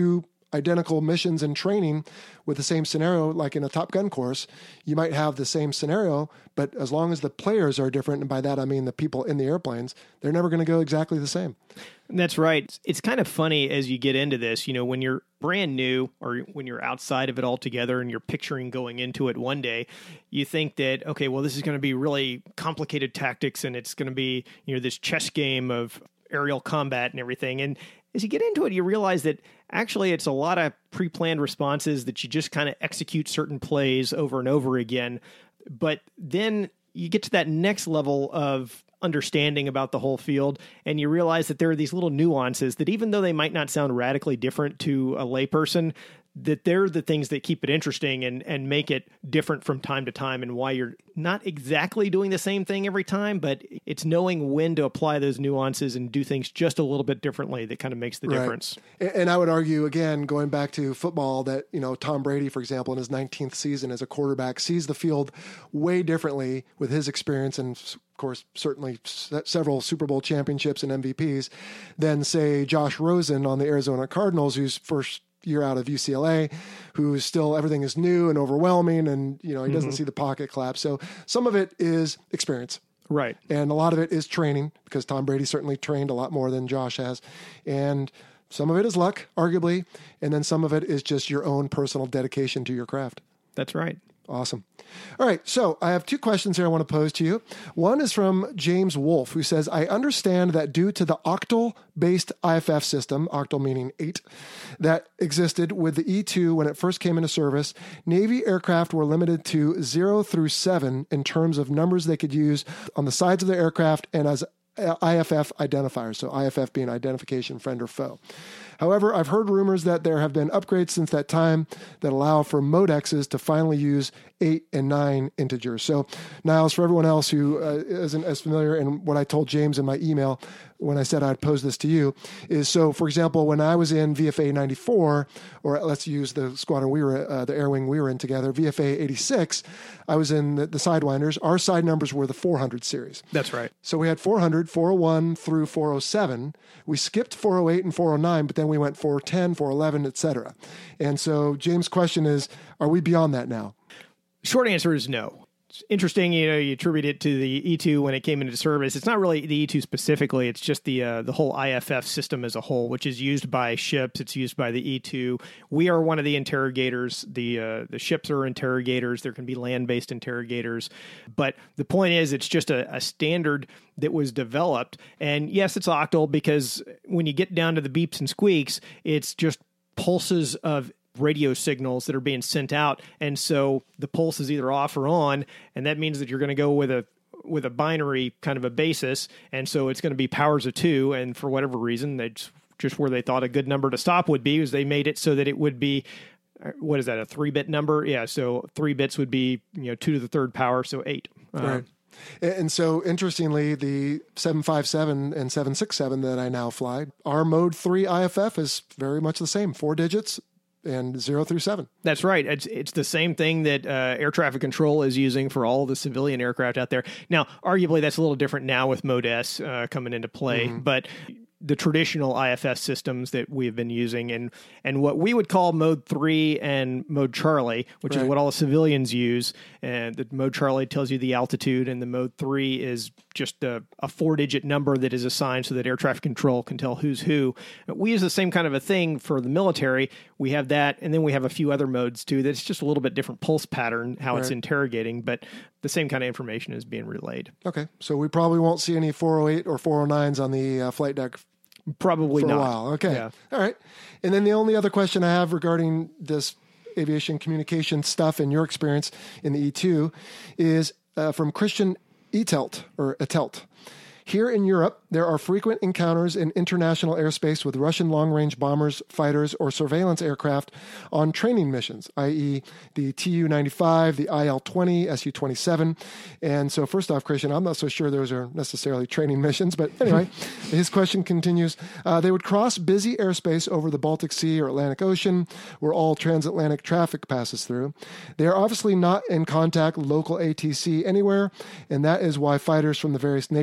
Speaker 1: identical missions and training with the same scenario, like in a Top Gun course, you might have the same scenario, but as long as the players are different, and by that I mean the people in the airplanes, they're never going to go exactly the same.
Speaker 2: That's right. It's kind of funny as you get into this, you know, when you're brand new or when you're outside of it altogether and you're picturing going into it one day, you think that, okay, well, this is going to be really complicated tactics and it's going to be, you know, this chess game of aerial combat and everything. And as you get into it, you realize that actually it's a lot of pre-planned responses that you just kind of execute certain plays over and over again. But then you get to that next level of understanding about the whole field, and you realize that there are these little nuances that even though they might not sound radically different to a layperson, that they're the things that keep it interesting and, and make it different from time to time, and why you're not exactly doing the same thing every time, but it's knowing when to apply those nuances and do things just a little bit differently that kind of makes the
Speaker 1: Right.
Speaker 2: difference.
Speaker 1: And I would argue, again, going back to football, that, you know, Tom Brady, for example, in his nineteenth season as a quarterback, sees the field way differently with his experience and, of course, certainly several Super Bowl championships and M V Ps than, say, Josh Rosen on the Arizona Cardinals, whose first year out of U C L A, who's still, everything is new and overwhelming, and, you know, he doesn't
Speaker 2: Mm-hmm.
Speaker 1: see the pocket collapse. So some of it is experience.
Speaker 2: Right.
Speaker 1: And a lot of it is training, because Tom Brady certainly trained a lot more than Josh has. And some of it is luck, arguably. And then some of it is just your own personal dedication to your craft.
Speaker 2: That's right.
Speaker 1: Awesome. All right. So I have two questions here I want to pose to you. One is from James Wolfe, who says, I understand that due to the octal-based I F F system, octal meaning eight, that existed with the E two when it first came into service, Navy aircraft were limited to zero through seven in terms of numbers they could use on the sides of the aircraft and as I F F identifiers. So I F F being identification, friend or foe. However, I've heard rumors that there have been upgrades since that time that allow for modexes to finally use eight and nine integers. So, Niles, for everyone else who uh, isn't as familiar, and what I told James in my email when I said I'd pose this to you is, so for example, when I was in V F A ninety-four, or let's use the squadron we were, uh, the air wing we were in together, V F A eighty-six, I was in the, the Sidewinders. Our side numbers were the four hundred series.
Speaker 2: That's right.
Speaker 1: So we had four hundred, four oh one through four oh seven. We skipped four oh eight and four oh nine, but then we went four ten, four eleven, et cetera. And so James' question is, are we beyond that now?
Speaker 2: Short answer is no. It's interesting, you know, you attribute it to the E two when it came into service. It's not really the E two specifically. It's just the uh, the whole I F F system as a whole, which is used by ships. It's used by the E two. We are one of the interrogators. The uh, the ships are interrogators. There can be land-based interrogators. But the point is, it's just a, a standard that was developed. And yes, it's octal, because when you get down to the beeps and squeaks, it's just pulses of radio signals that are being sent out, and so the pulse is either off or on, and that means that you're going to go with a with a binary kind of a basis, and so it's going to be powers of two, and for whatever reason, that's just where they thought a good number to stop would be, is they made it so that it would be, what is that, a three-bit number? Yeah, so three bits would be, you know, two to the third power, so eight.
Speaker 1: Right.
Speaker 2: Um,
Speaker 1: And so, interestingly, the seven fifty-seven and seven sixty-seven that I now fly, our Mode three I F F is very much the same, four digits, and zero through seven.
Speaker 2: That's right. It's it's the same thing that uh, air traffic control is using for all the civilian aircraft out there. Now, arguably, that's a little different now with Mode S uh, coming into play, mm-hmm. but the traditional I F S systems that we've been using, and and what we would call Mode three and Mode Charlie, which
Speaker 1: right.
Speaker 2: is what all the civilians use. And the Mode Charlie tells you the altitude, and the Mode three is just a, a four-digit number that is assigned so that air traffic control can tell who's who. We use the same kind of a thing for the military. We have that, and then we have a few other modes too. That's just a little bit different pulse pattern, how right. it's interrogating, but the same kind of information is being relayed.
Speaker 1: Okay, so we probably won't see any four oh eight or four oh nines on the uh, flight deck.
Speaker 2: Probably
Speaker 1: for
Speaker 2: not.
Speaker 1: a while. Okay.
Speaker 2: Yeah.
Speaker 1: All right. And then the only other question I have regarding this aviation communication stuff and your experience in the E two is uh, from Christian Etelt or Etelt. Here in Europe, there are frequent encounters in international airspace with Russian long-range bombers, fighters, or surveillance aircraft on training missions, that is the T U ninety-five, the I L twenty, S U twenty-seven. And so first off, Christian, I'm not so sure those are necessarily training missions, but anyway, his question continues. Uh, they would cross busy airspace over the Baltic Sea or Atlantic Ocean, where all transatlantic traffic passes through. They are obviously not in contact local A T C anywhere, and that is why fighters from the various NATO countries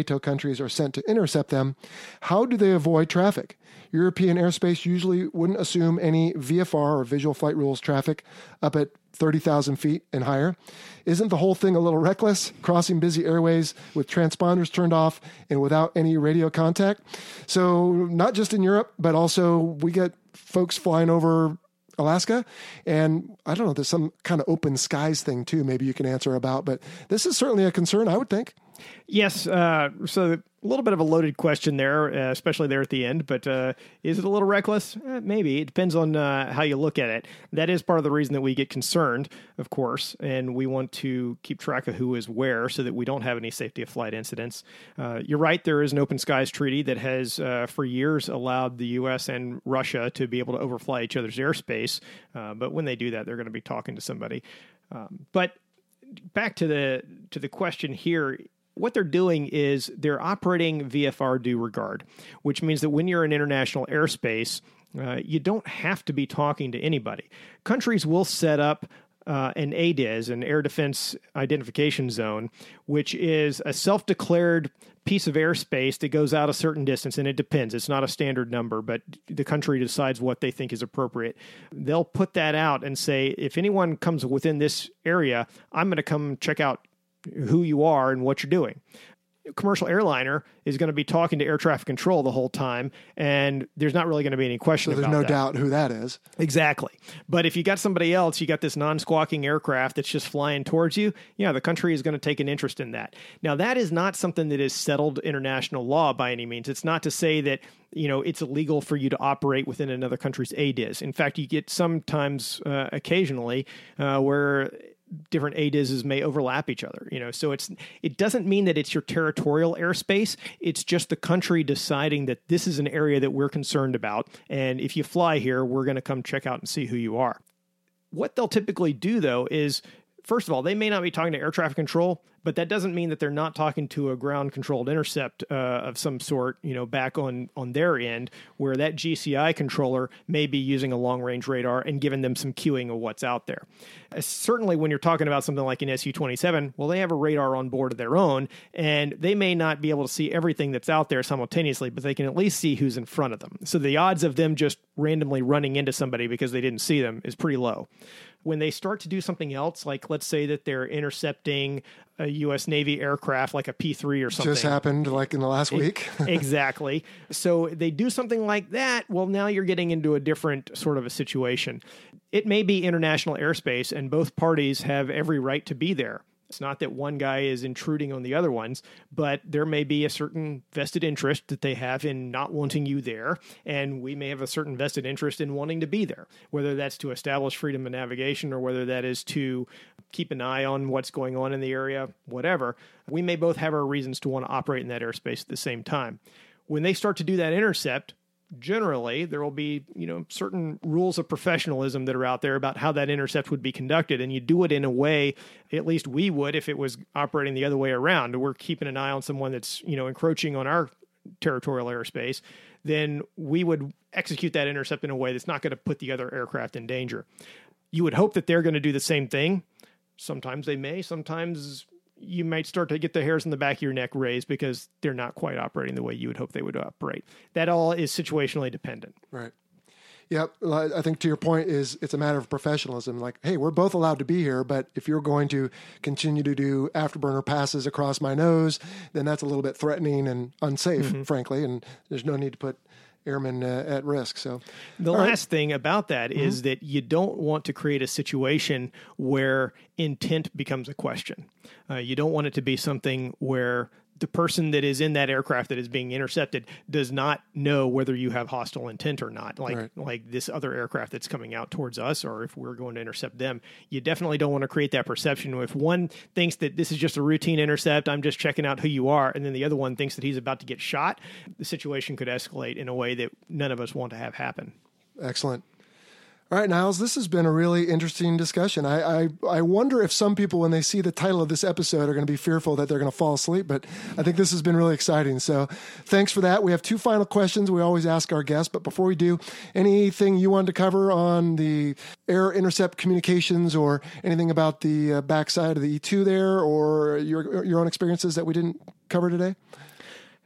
Speaker 1: countries are sent to intercept them, how do they avoid traffic? European airspace usually wouldn't assume any V F R or visual flight rules traffic up at thirty thousand feet and higher. Isn't the whole thing a little reckless, crossing busy airways with transponders turned off and without any radio contact? So not just in Europe, but also we get folks flying over Alaska, and I don't know, there's some kind of open skies thing too, maybe you can answer about, but this is certainly a concern, I would think.
Speaker 2: Yes, uh, so a little bit of a loaded question there, uh, especially there at the end, but uh, is it a little reckless? Eh, maybe. It depends on uh, how you look at it. That is part of the reason that we get concerned, of course, and we want to keep track of who is where so that we don't have any safety of flight incidents. Uh, you're right, there is an open skies treaty that has uh, for years allowed the U S and Russia to be able to overfly each other's airspace, uh, but when they do that, they're going to be talking to somebody. Um, but back to the to the question here, what they're doing is they're operating V F R due regard, which means that when you're in international airspace, uh, you don't have to be talking to anybody. Countries will set up uh, an A D I Z, an Air Defense Identification Zone, which is a self-declared piece of airspace that goes out a certain distance, and it depends. It's not a standard number, but the country decides what they think is appropriate. They'll put that out and say, if anyone comes within this area, I'm going to come check out who you are and what you're doing. A commercial airliner is going to be talking to air traffic control the whole time, and there's not really going to be any question
Speaker 1: so
Speaker 2: about
Speaker 1: there's no
Speaker 2: that.
Speaker 1: doubt who that is.
Speaker 2: Exactly. But if you got somebody else, you got this non-squawking aircraft that's just flying towards you, yeah, the country is going to take an interest in that. Now, that is not something that is settled international law by any means. It's not to say that, you know, it's illegal for you to operate within another country's A D I Z. In fact, you get sometimes, uh, occasionally, uh, where different A D I Zs may overlap each other, you know, so it's, it doesn't mean that it's your territorial airspace. It's just the country deciding that this is an area that we're concerned about. And if you fly here, we're going to come check out and see who you are. What they'll typically do, though, is, first of all, they may not be talking to air traffic control, but that doesn't mean that they're not talking to a ground-controlled intercept uh, of some sort, you know, back on, on their end, where that G C I controller may be using a long-range radar and giving them some cueing of what's out there. Uh, certainly, when you're talking about something like an S U twenty-seven, well, they have a radar on board of their own, and they may not be able to see everything that's out there simultaneously, but they can at least see who's in front of them. So the odds of them just randomly running into somebody because they didn't see them is pretty low. When they start to do something else, like let's say that they're intercepting a U S Navy aircraft like a P three or something.
Speaker 1: Just happened like in the last week.
Speaker 2: Exactly. So they do something like that. Well, now you're getting into a different sort of a situation. It may be international airspace, and both parties have every right to be there. It's not that one guy is intruding on the other ones, but there may be a certain vested interest that they have in not wanting you there, and we may have a certain vested interest in wanting to be there, whether that's to establish freedom of navigation or whether that is to keep an eye on what's going on in the area, whatever. We may both have our reasons to want to operate in that airspace at the same time. When they start to do that intercept, generally, there will be, you know, certain rules of professionalism that are out there about how that intercept would be conducted, and you do it in a way, at least we would, if it was operating the other way around. We're keeping an eye on someone that's, you know, encroaching on our territorial airspace, then we would execute that intercept in a way that's not going to put the other aircraft in danger. You would hope that they're going to do the same thing. Sometimes they may, sometimes you might start to get the hairs in the back of your neck raised because they're not quite operating the way you would hope they would operate. That all is situationally dependent.
Speaker 1: Right. Yep. I think to your point is it's a matter of professionalism. Like, hey, we're both allowed to be here, but if you're going to continue to do afterburner passes across my nose, then that's a little bit threatening and unsafe, mm-hmm. frankly, and there's no need to put airmen uh, at risk. So
Speaker 2: the
Speaker 1: all
Speaker 2: last
Speaker 1: right.
Speaker 2: thing about that mm-hmm. is that you don't want to create a situation where intent becomes a question. Uh, you don't want it to be something where the person that is in that aircraft that is being intercepted does not know whether you have hostile intent or not, like right. like this other aircraft that's coming out towards us, or if we're going to intercept them. You definitely don't want to create that perception. If one thinks that this is just a routine intercept, I'm just checking out who you are, and then the other one thinks that he's about to get shot, the situation could escalate in a way that none of us want to have happen.
Speaker 1: Excellent. All right, Niles, this has been a really interesting discussion. I, I I wonder if some people, when they see the title of this episode, are going to be fearful that they're going to fall asleep, but I think this has been really exciting. So thanks for that. We have two final questions we always ask our guests, but before we do, anything you wanted to cover on the air intercept communications or anything about the uh, backside of the E two there, or your your own experiences that we didn't cover today?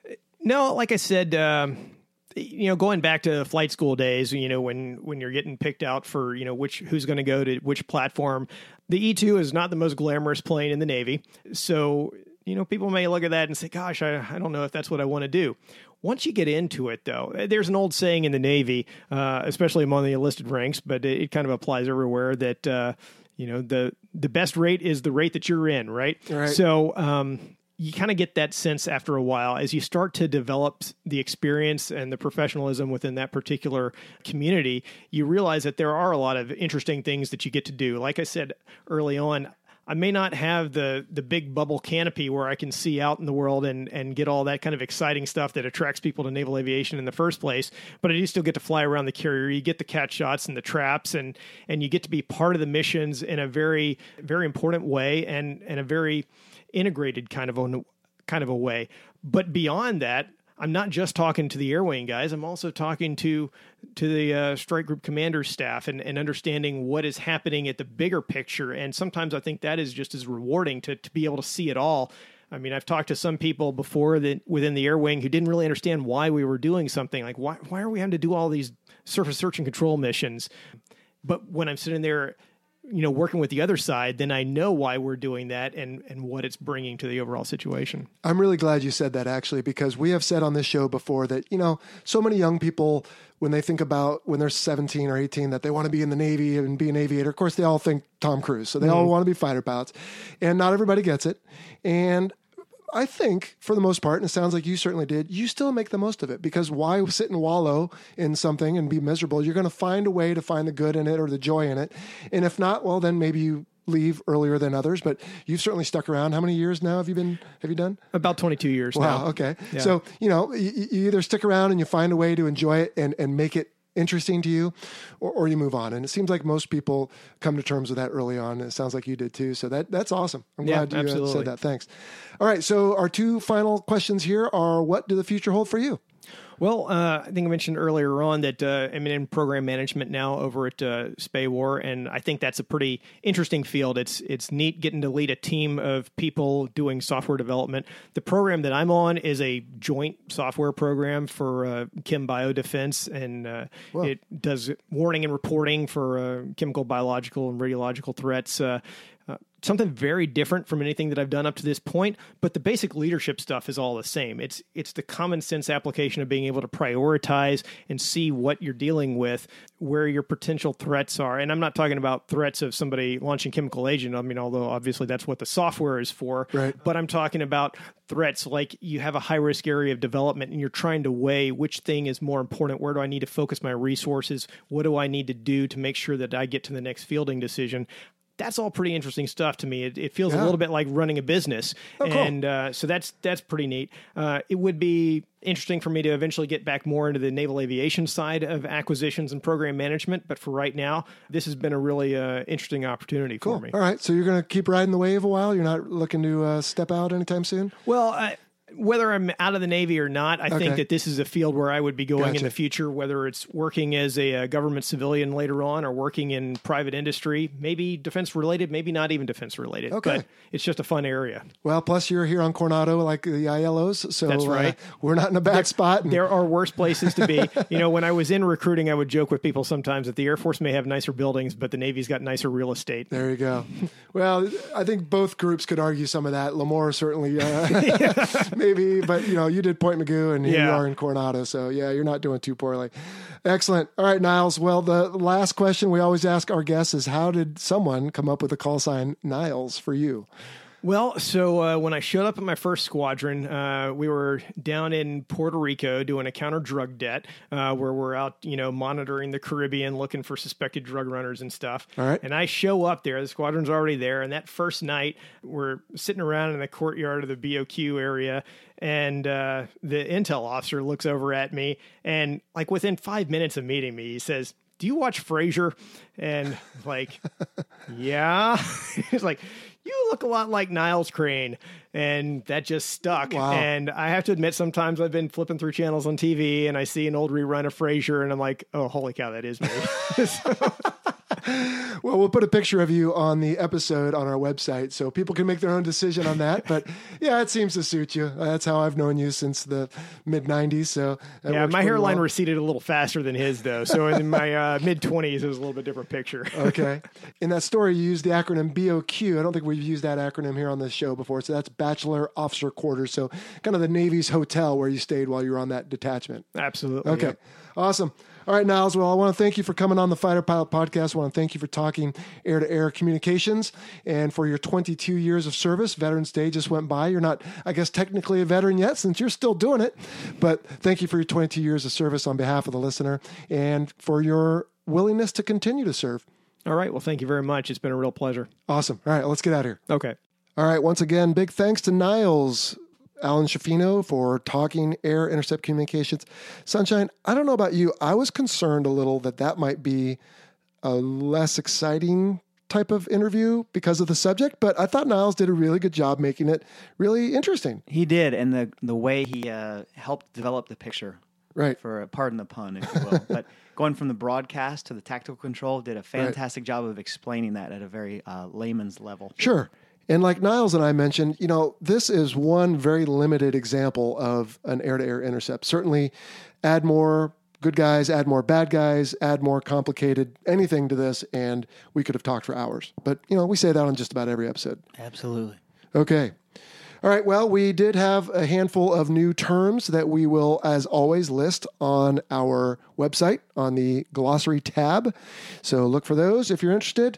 Speaker 2: No, like I said, um, you know, going back to flight school days, you know, when, when you're getting picked out for, you know, which who's going to go to which platform, the E two is not the most glamorous plane in the Navy. So, you know, people may look at that and say, gosh, I, I don't know if that's what I want to do. Once you get into it, though, there's an old saying in the Navy, uh, especially among the enlisted ranks, but it, it kind of applies everywhere, that, uh, you know, the, the best rate is the rate that you're in, right?
Speaker 1: Right.
Speaker 2: So, um, you kind of get that sense after a while as you start to develop the experience and the professionalism within that particular community. You realize that there are a lot of interesting things that you get to do. Like I said early on, I may not have the the big bubble canopy where I can see out in the world and, and get all that kind of exciting stuff that attracts people to naval aviation in the first place, but I do still get to fly around the carrier. You get the cat shots and the traps, and and you get to be part of the missions in a very, very important way, and, and a very integrated kind of a, kind of a way. But beyond that, I'm not just talking to the air wing guys. I'm also talking to to the uh, strike group commander staff and, and understanding what is happening at the bigger picture. And sometimes I think that is just as rewarding to, to be able to see it all. I mean, I've talked to some people before that within the air wing who didn't really understand why we were doing something. Like, why, why are we having to do all these surface search and control missions? But when I'm sitting there, you know, working with the other side, then I know why we're doing that and, and what it's bringing to the overall situation.
Speaker 1: I'm really glad you said that, actually, because we have said on this show before that, you know, so many young people, when they think about when they're seventeen or eighteen, that they want to be in the Navy and be an aviator, of course, they all think Tom Cruise. So they mm-hmm. all want to be fighter pilots, and not everybody gets it. And I think, for the most part, and it sounds like you certainly did, you still make the most of it, because why sit and wallow in something and be miserable? You're going to find a way to find the good in it or the joy in it. And if not, well, then maybe you leave earlier than others, but you've certainly stuck around. How many years now have you been, have you done?
Speaker 2: About twenty-two years
Speaker 1: wow,
Speaker 2: now.
Speaker 1: Wow, okay.
Speaker 2: Yeah.
Speaker 1: So, you know, you, you either stick around and you find a way to enjoy it and, and make it interesting to you, or, or you move on. And it seems like most people come to terms with that early on. It sounds like you did too. So that that's awesome. I'm
Speaker 2: yeah,
Speaker 1: glad you
Speaker 2: absolutely.
Speaker 1: said that. Thanks. All right. So our two final questions here are, what do the future hold for you?
Speaker 2: Well, uh, I think I mentioned earlier on that uh, I'm in program management now over at uh, SPAWAR, and I think that's a pretty interesting field. It's it's neat getting to lead a team of people doing software development. The program that I'm on is a joint software program for uh, Chem Biodefense, and uh, it does warning and reporting for uh, chemical, biological, and radiological threats. Uh, Uh, something very different from anything that I've done up to this point, but the basic leadership stuff is all the same. It's it's the common sense application of being able to prioritize and see what you're dealing with, where your potential threats are. And I'm not talking about threats of somebody launching chemical agent. I mean, although obviously that's what the software is for,
Speaker 1: right.
Speaker 2: But I'm talking about threats like you have a high risk area of development and you're trying to weigh which thing is more important. Where do I need to focus my resources? What do I need to do to make sure that I get to the next fielding decision? That's all pretty interesting stuff to me. It, it feels yeah. a little bit like running a business.
Speaker 1: Oh, cool.
Speaker 2: And uh, so that's that's pretty neat. Uh, it would be interesting for me to eventually get back more into the naval aviation side of acquisitions and program management. But for right now, this has been a really uh, interesting opportunity
Speaker 1: cool.
Speaker 2: for me.
Speaker 1: All right. So you're going to keep riding the wave a while? You're not looking to uh, step out anytime soon?
Speaker 2: Well, I... Whether I'm out of the Navy or not, I okay. think that this is a field where I would be going
Speaker 1: gotcha.
Speaker 2: in the future, whether it's working as a, a government civilian later on or working in private industry, maybe defense related, maybe not even defense related.
Speaker 1: Okay.
Speaker 2: But it's just a fun area.
Speaker 1: Well, plus you're here on Coronado like the I L Os, so
Speaker 2: that's right.
Speaker 1: Uh, we're not in a bad
Speaker 2: there,
Speaker 1: spot. And...
Speaker 2: There are worse places to be. You know, when I was in recruiting, I would joke with people sometimes that the Air Force may have nicer buildings, but the Navy's got nicer real estate.
Speaker 1: There you go. Well, I think both groups could argue some of that. Lemoore certainly, uh, maybe, but you know, you did Point Mugu and here yeah. you are in Coronado. So yeah, you're not doing too poorly. Excellent. All right, Niles. Well, the last question we always ask our guests is, how did someone come up with the call sign Niles for you?
Speaker 2: Well, so uh, when I showed up at my first squadron, uh, we were down in Puerto Rico doing a counter drug debt, uh, where we're out, you know, monitoring the Caribbean, looking for suspected drug runners and stuff.
Speaker 1: All right.
Speaker 2: And I show up there, the squadron's already there. And that first night, we're sitting around in the courtyard of the B O Q area, and uh, the intel officer looks over at me, and like within five minutes of meeting me, he says, "Do you watch Frasier?" And like, yeah. He's like, "You look a lot like Niles Crane." And that just stuck.
Speaker 1: Wow.
Speaker 2: And I have to admit, sometimes I've been flipping through channels on T V and I see an old rerun of Frasier and I'm like, oh, holy cow, that is me. so,
Speaker 1: Well, we'll put a picture of you on the episode on our website so people can make their own decision on that. But yeah, it seems to suit you. That's how I've known you since the mid nineties. So that
Speaker 2: yeah,
Speaker 1: works
Speaker 2: my
Speaker 1: pretty
Speaker 2: hairline
Speaker 1: well.
Speaker 2: receded a little faster than his, though. So in my uh, mid twenties, it was a little bit different picture.
Speaker 1: Okay. In that story, you used the acronym B O Q. I don't think we've used that acronym here on this show before. So that's Bachelor Officer Quarters. So kind of the Navy's hotel where you stayed while you were on that detachment.
Speaker 2: Absolutely.
Speaker 1: Okay.
Speaker 2: Yep.
Speaker 1: Awesome. All right, Niles. Well, I want to thank you for coming on the Fighter Pilot Podcast. I want to thank you for talking air-to-air communications and for your twenty-two years of service. Veterans Day just went by. You're not, I guess, technically a veteran yet since you're still doing it. But thank you for your twenty-two years of service on behalf of the listener and for your willingness to continue to serve.
Speaker 2: All right. Well, thank you very much. It's been a real pleasure.
Speaker 1: Awesome. All right, let's get out of here.
Speaker 2: Okay.
Speaker 1: All right. Once again, big thanks to Niles Alan Schifino for talking air intercept communications. Sunshine, I don't know about you. I was concerned a little that that might be a less exciting type of interview because of the subject, but I thought Niles did a really good job making it really interesting.
Speaker 8: He did, and the the way he uh, helped develop the picture,
Speaker 1: Right.
Speaker 8: for pardon the pun, if you will, but going from the broadcast to the tactical control, did a fantastic right. job of explaining that at a very uh, layman's level.
Speaker 1: Sure. And like Niles and I mentioned, you know, this is one very limited example of an air-to-air intercept. Certainly add more good guys, add more bad guys, add more complicated anything to this, and we could have talked for hours. But, you know, we say that on just about every episode.
Speaker 8: Absolutely.
Speaker 1: Okay. All right. Well, we did have a handful of new terms that we will, as always, list on our website on the glossary tab. So look for those if you're interested.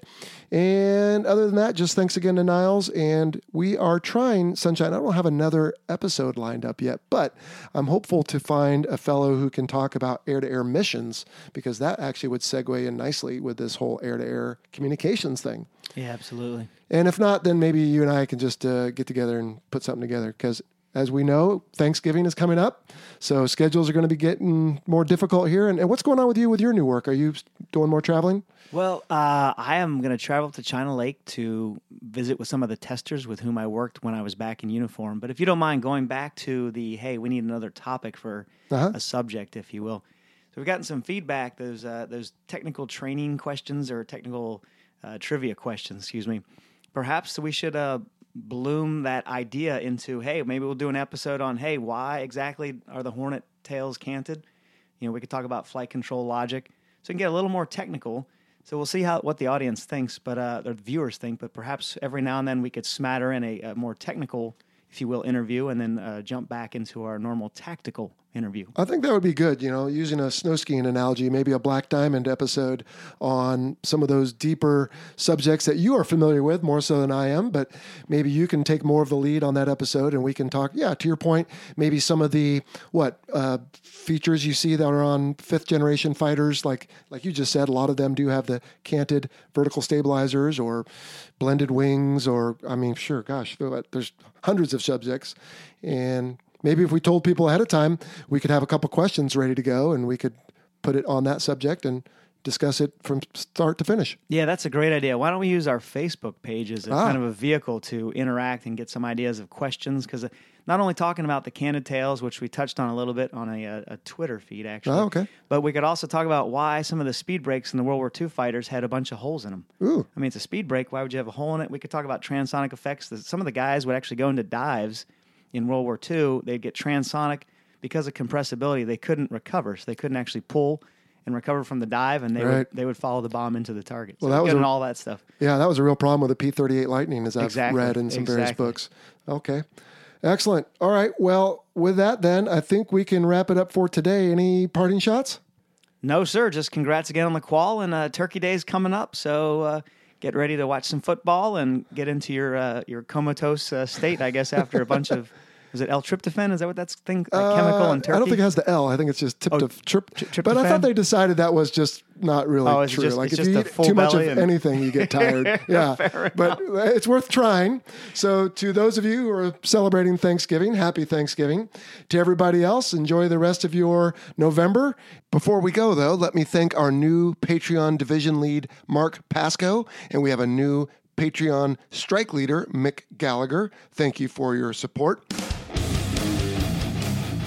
Speaker 1: And other than that, just thanks again to Niles. And we are trying, Sunshine, I don't have another episode lined up yet, but I'm hopeful to find a fellow who can talk about air-to-air missions, because that actually would segue in nicely with this whole air-to-air communications thing.
Speaker 8: Yeah, absolutely.
Speaker 1: And if not, then maybe you and I can just uh, get together and put something together, because as we know, Thanksgiving is coming up, so schedules are going to be getting more difficult here. And, and what's going on with you with your new work? Are you doing more traveling?
Speaker 8: Well, uh, I am going to travel to China Lake to visit with some of the testers with whom I worked when I was back in uniform. But if you don't mind going back to the, hey, we need another topic for
Speaker 1: Uh-huh.
Speaker 8: a subject, if you will. So we've gotten some feedback, those, uh, those technical training questions or technical uh, trivia questions, excuse me. Perhaps we should uh, bloom that idea into, hey, maybe we'll do an episode on, hey, why exactly are the Hornet tails canted? You know, we could talk about flight control logic. So we can get a little more technical. So we'll see how what the audience thinks, but uh, the viewers think. But perhaps every now and then we could smatter in a, a more technical, if you will, interview, and then uh, jump back into our normal tactical interview.
Speaker 1: I think that would be good, you know, using a snow skiing analogy, maybe a Black Diamond episode on some of those deeper subjects that you are familiar with, more so than I am, but maybe you can take more of the lead on that episode and we can talk, yeah, to your point, maybe some of the, what, uh, features you see that are on fifth generation fighters, like like you just said, a lot of them do have the canted vertical stabilizers or blended wings, or, I mean, sure, gosh, there's hundreds of subjects, and maybe if we told people ahead of time, we could have a couple questions ready to go and we could put it on that subject and discuss it from start to finish.
Speaker 8: Yeah, that's a great idea. Why don't we use our Facebook page as a
Speaker 1: Ah.
Speaker 8: kind of a vehicle to interact and get some ideas of questions? Because not only talking about the canted tails, which we touched on a little bit on a, a, a Twitter feed, actually.
Speaker 1: Oh, okay.
Speaker 8: But we could also talk about why some of the speed brakes in the World War Two fighters had a bunch of holes in them.
Speaker 1: Ooh.
Speaker 8: I mean, it's a speed brake. Why would you have a hole in it? We could talk about transonic effects. Some of the guys would actually go into dives in World War Two. They'd get transonic because of compressibility. They couldn't recover, so they couldn't actually pull and recover from the dive, and they
Speaker 1: Right.
Speaker 8: would they would follow the bomb into the target. So
Speaker 1: Well, that was
Speaker 8: good
Speaker 1: a-
Speaker 8: and all that stuff.
Speaker 1: Yeah, that was a real problem with the P thirty-eight Lightning, as I've
Speaker 8: Exactly,
Speaker 1: read in some various
Speaker 8: exactly.
Speaker 1: books. Okay. Excellent. All right. Well, with that, then, I think we can wrap it up for today. Any parting shots?
Speaker 8: No, sir. Just congrats again on the qual, and uh, Turkey Day's coming up, so uh, get ready to watch some football and get into your uh, your comatose uh, state, I guess, after a bunch of, is it L-tryptophan? Is that what that's thing, that chemical in
Speaker 1: Uh,
Speaker 8: turkey?
Speaker 1: I don't think it has the L. I think it's just
Speaker 8: Oh,
Speaker 1: tryptoph- trip.
Speaker 8: tri-
Speaker 1: But I
Speaker 8: tryptophan?
Speaker 1: thut they decided that was just not really
Speaker 8: Oh, it's
Speaker 1: true.
Speaker 8: just-
Speaker 1: like
Speaker 8: it's
Speaker 1: if
Speaker 8: just
Speaker 1: you
Speaker 8: a
Speaker 1: eat
Speaker 8: full
Speaker 1: too much of
Speaker 8: belly and-
Speaker 1: anything, you get tired. Yeah, but it's worth trying. So to those of you who are celebrating Thanksgiving, happy Thanksgiving. To everybody else, enjoy the rest of your November. Before we go, though, let me thank our new Patreon division lead, Mark Pasco, and we have a new Patreon strike leader, Mick Gallagher. Thank you for your support.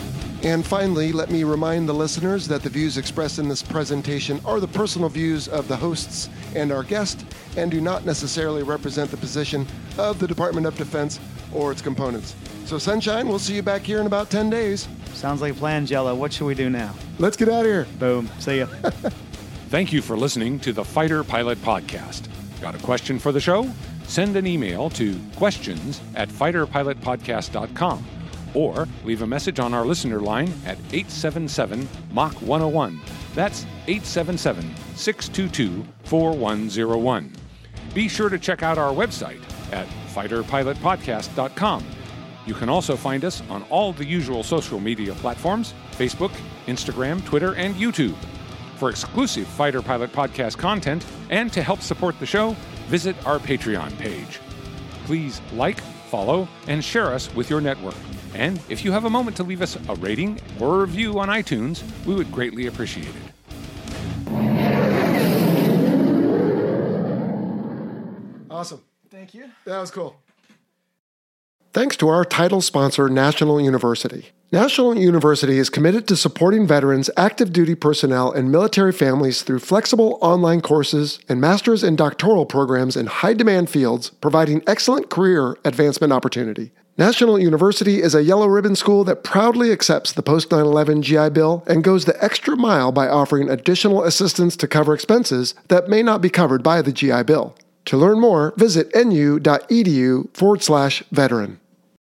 Speaker 1: And finally, let me remind the listeners that the views expressed in this presentation are the personal views of the hosts and our guest, and do not necessarily represent the position of the Department of Defense or its components. So Sunshine, we'll see you back here in about ten days.
Speaker 8: Sounds like a plan, Jello. What should we do now?
Speaker 1: Let's get out of here.
Speaker 8: Boom. See ya.
Speaker 9: Thank you for listening to the Fighter Pilot Podcast. Got a question for the show? Send an email to questions at fighter pilot podcast dot com or leave a message on our listener line at eight seven seven M A C one oh one. That's eight seven seven, six two two, four one zero one. Be sure to check out our website at fighter pilot podcast dot com. You can also find us on all the usual social media platforms: Facebook, Instagram, Twitter, and YouTube. For exclusive Fighter Pilot Podcast content and to help support the show, visit our Patreon page. Please like, follow, and share us with your network. And if you have a moment to leave us a rating or a review on iTunes, we would greatly appreciate it.
Speaker 1: Awesome. Thank you. That was cool. Thanks to our title sponsor, National University. National University is committed to supporting veterans, active duty personnel, and military families through flexible online courses and master's and doctoral programs in high-demand fields, providing excellent career advancement opportunity. National University is a yellow ribbon school that proudly accepts the post nine eleven G I Bill and goes the extra mile by offering additional assistance to cover expenses that may not be covered by the G I Bill. To learn more, visit nu.edu forward slash veteran.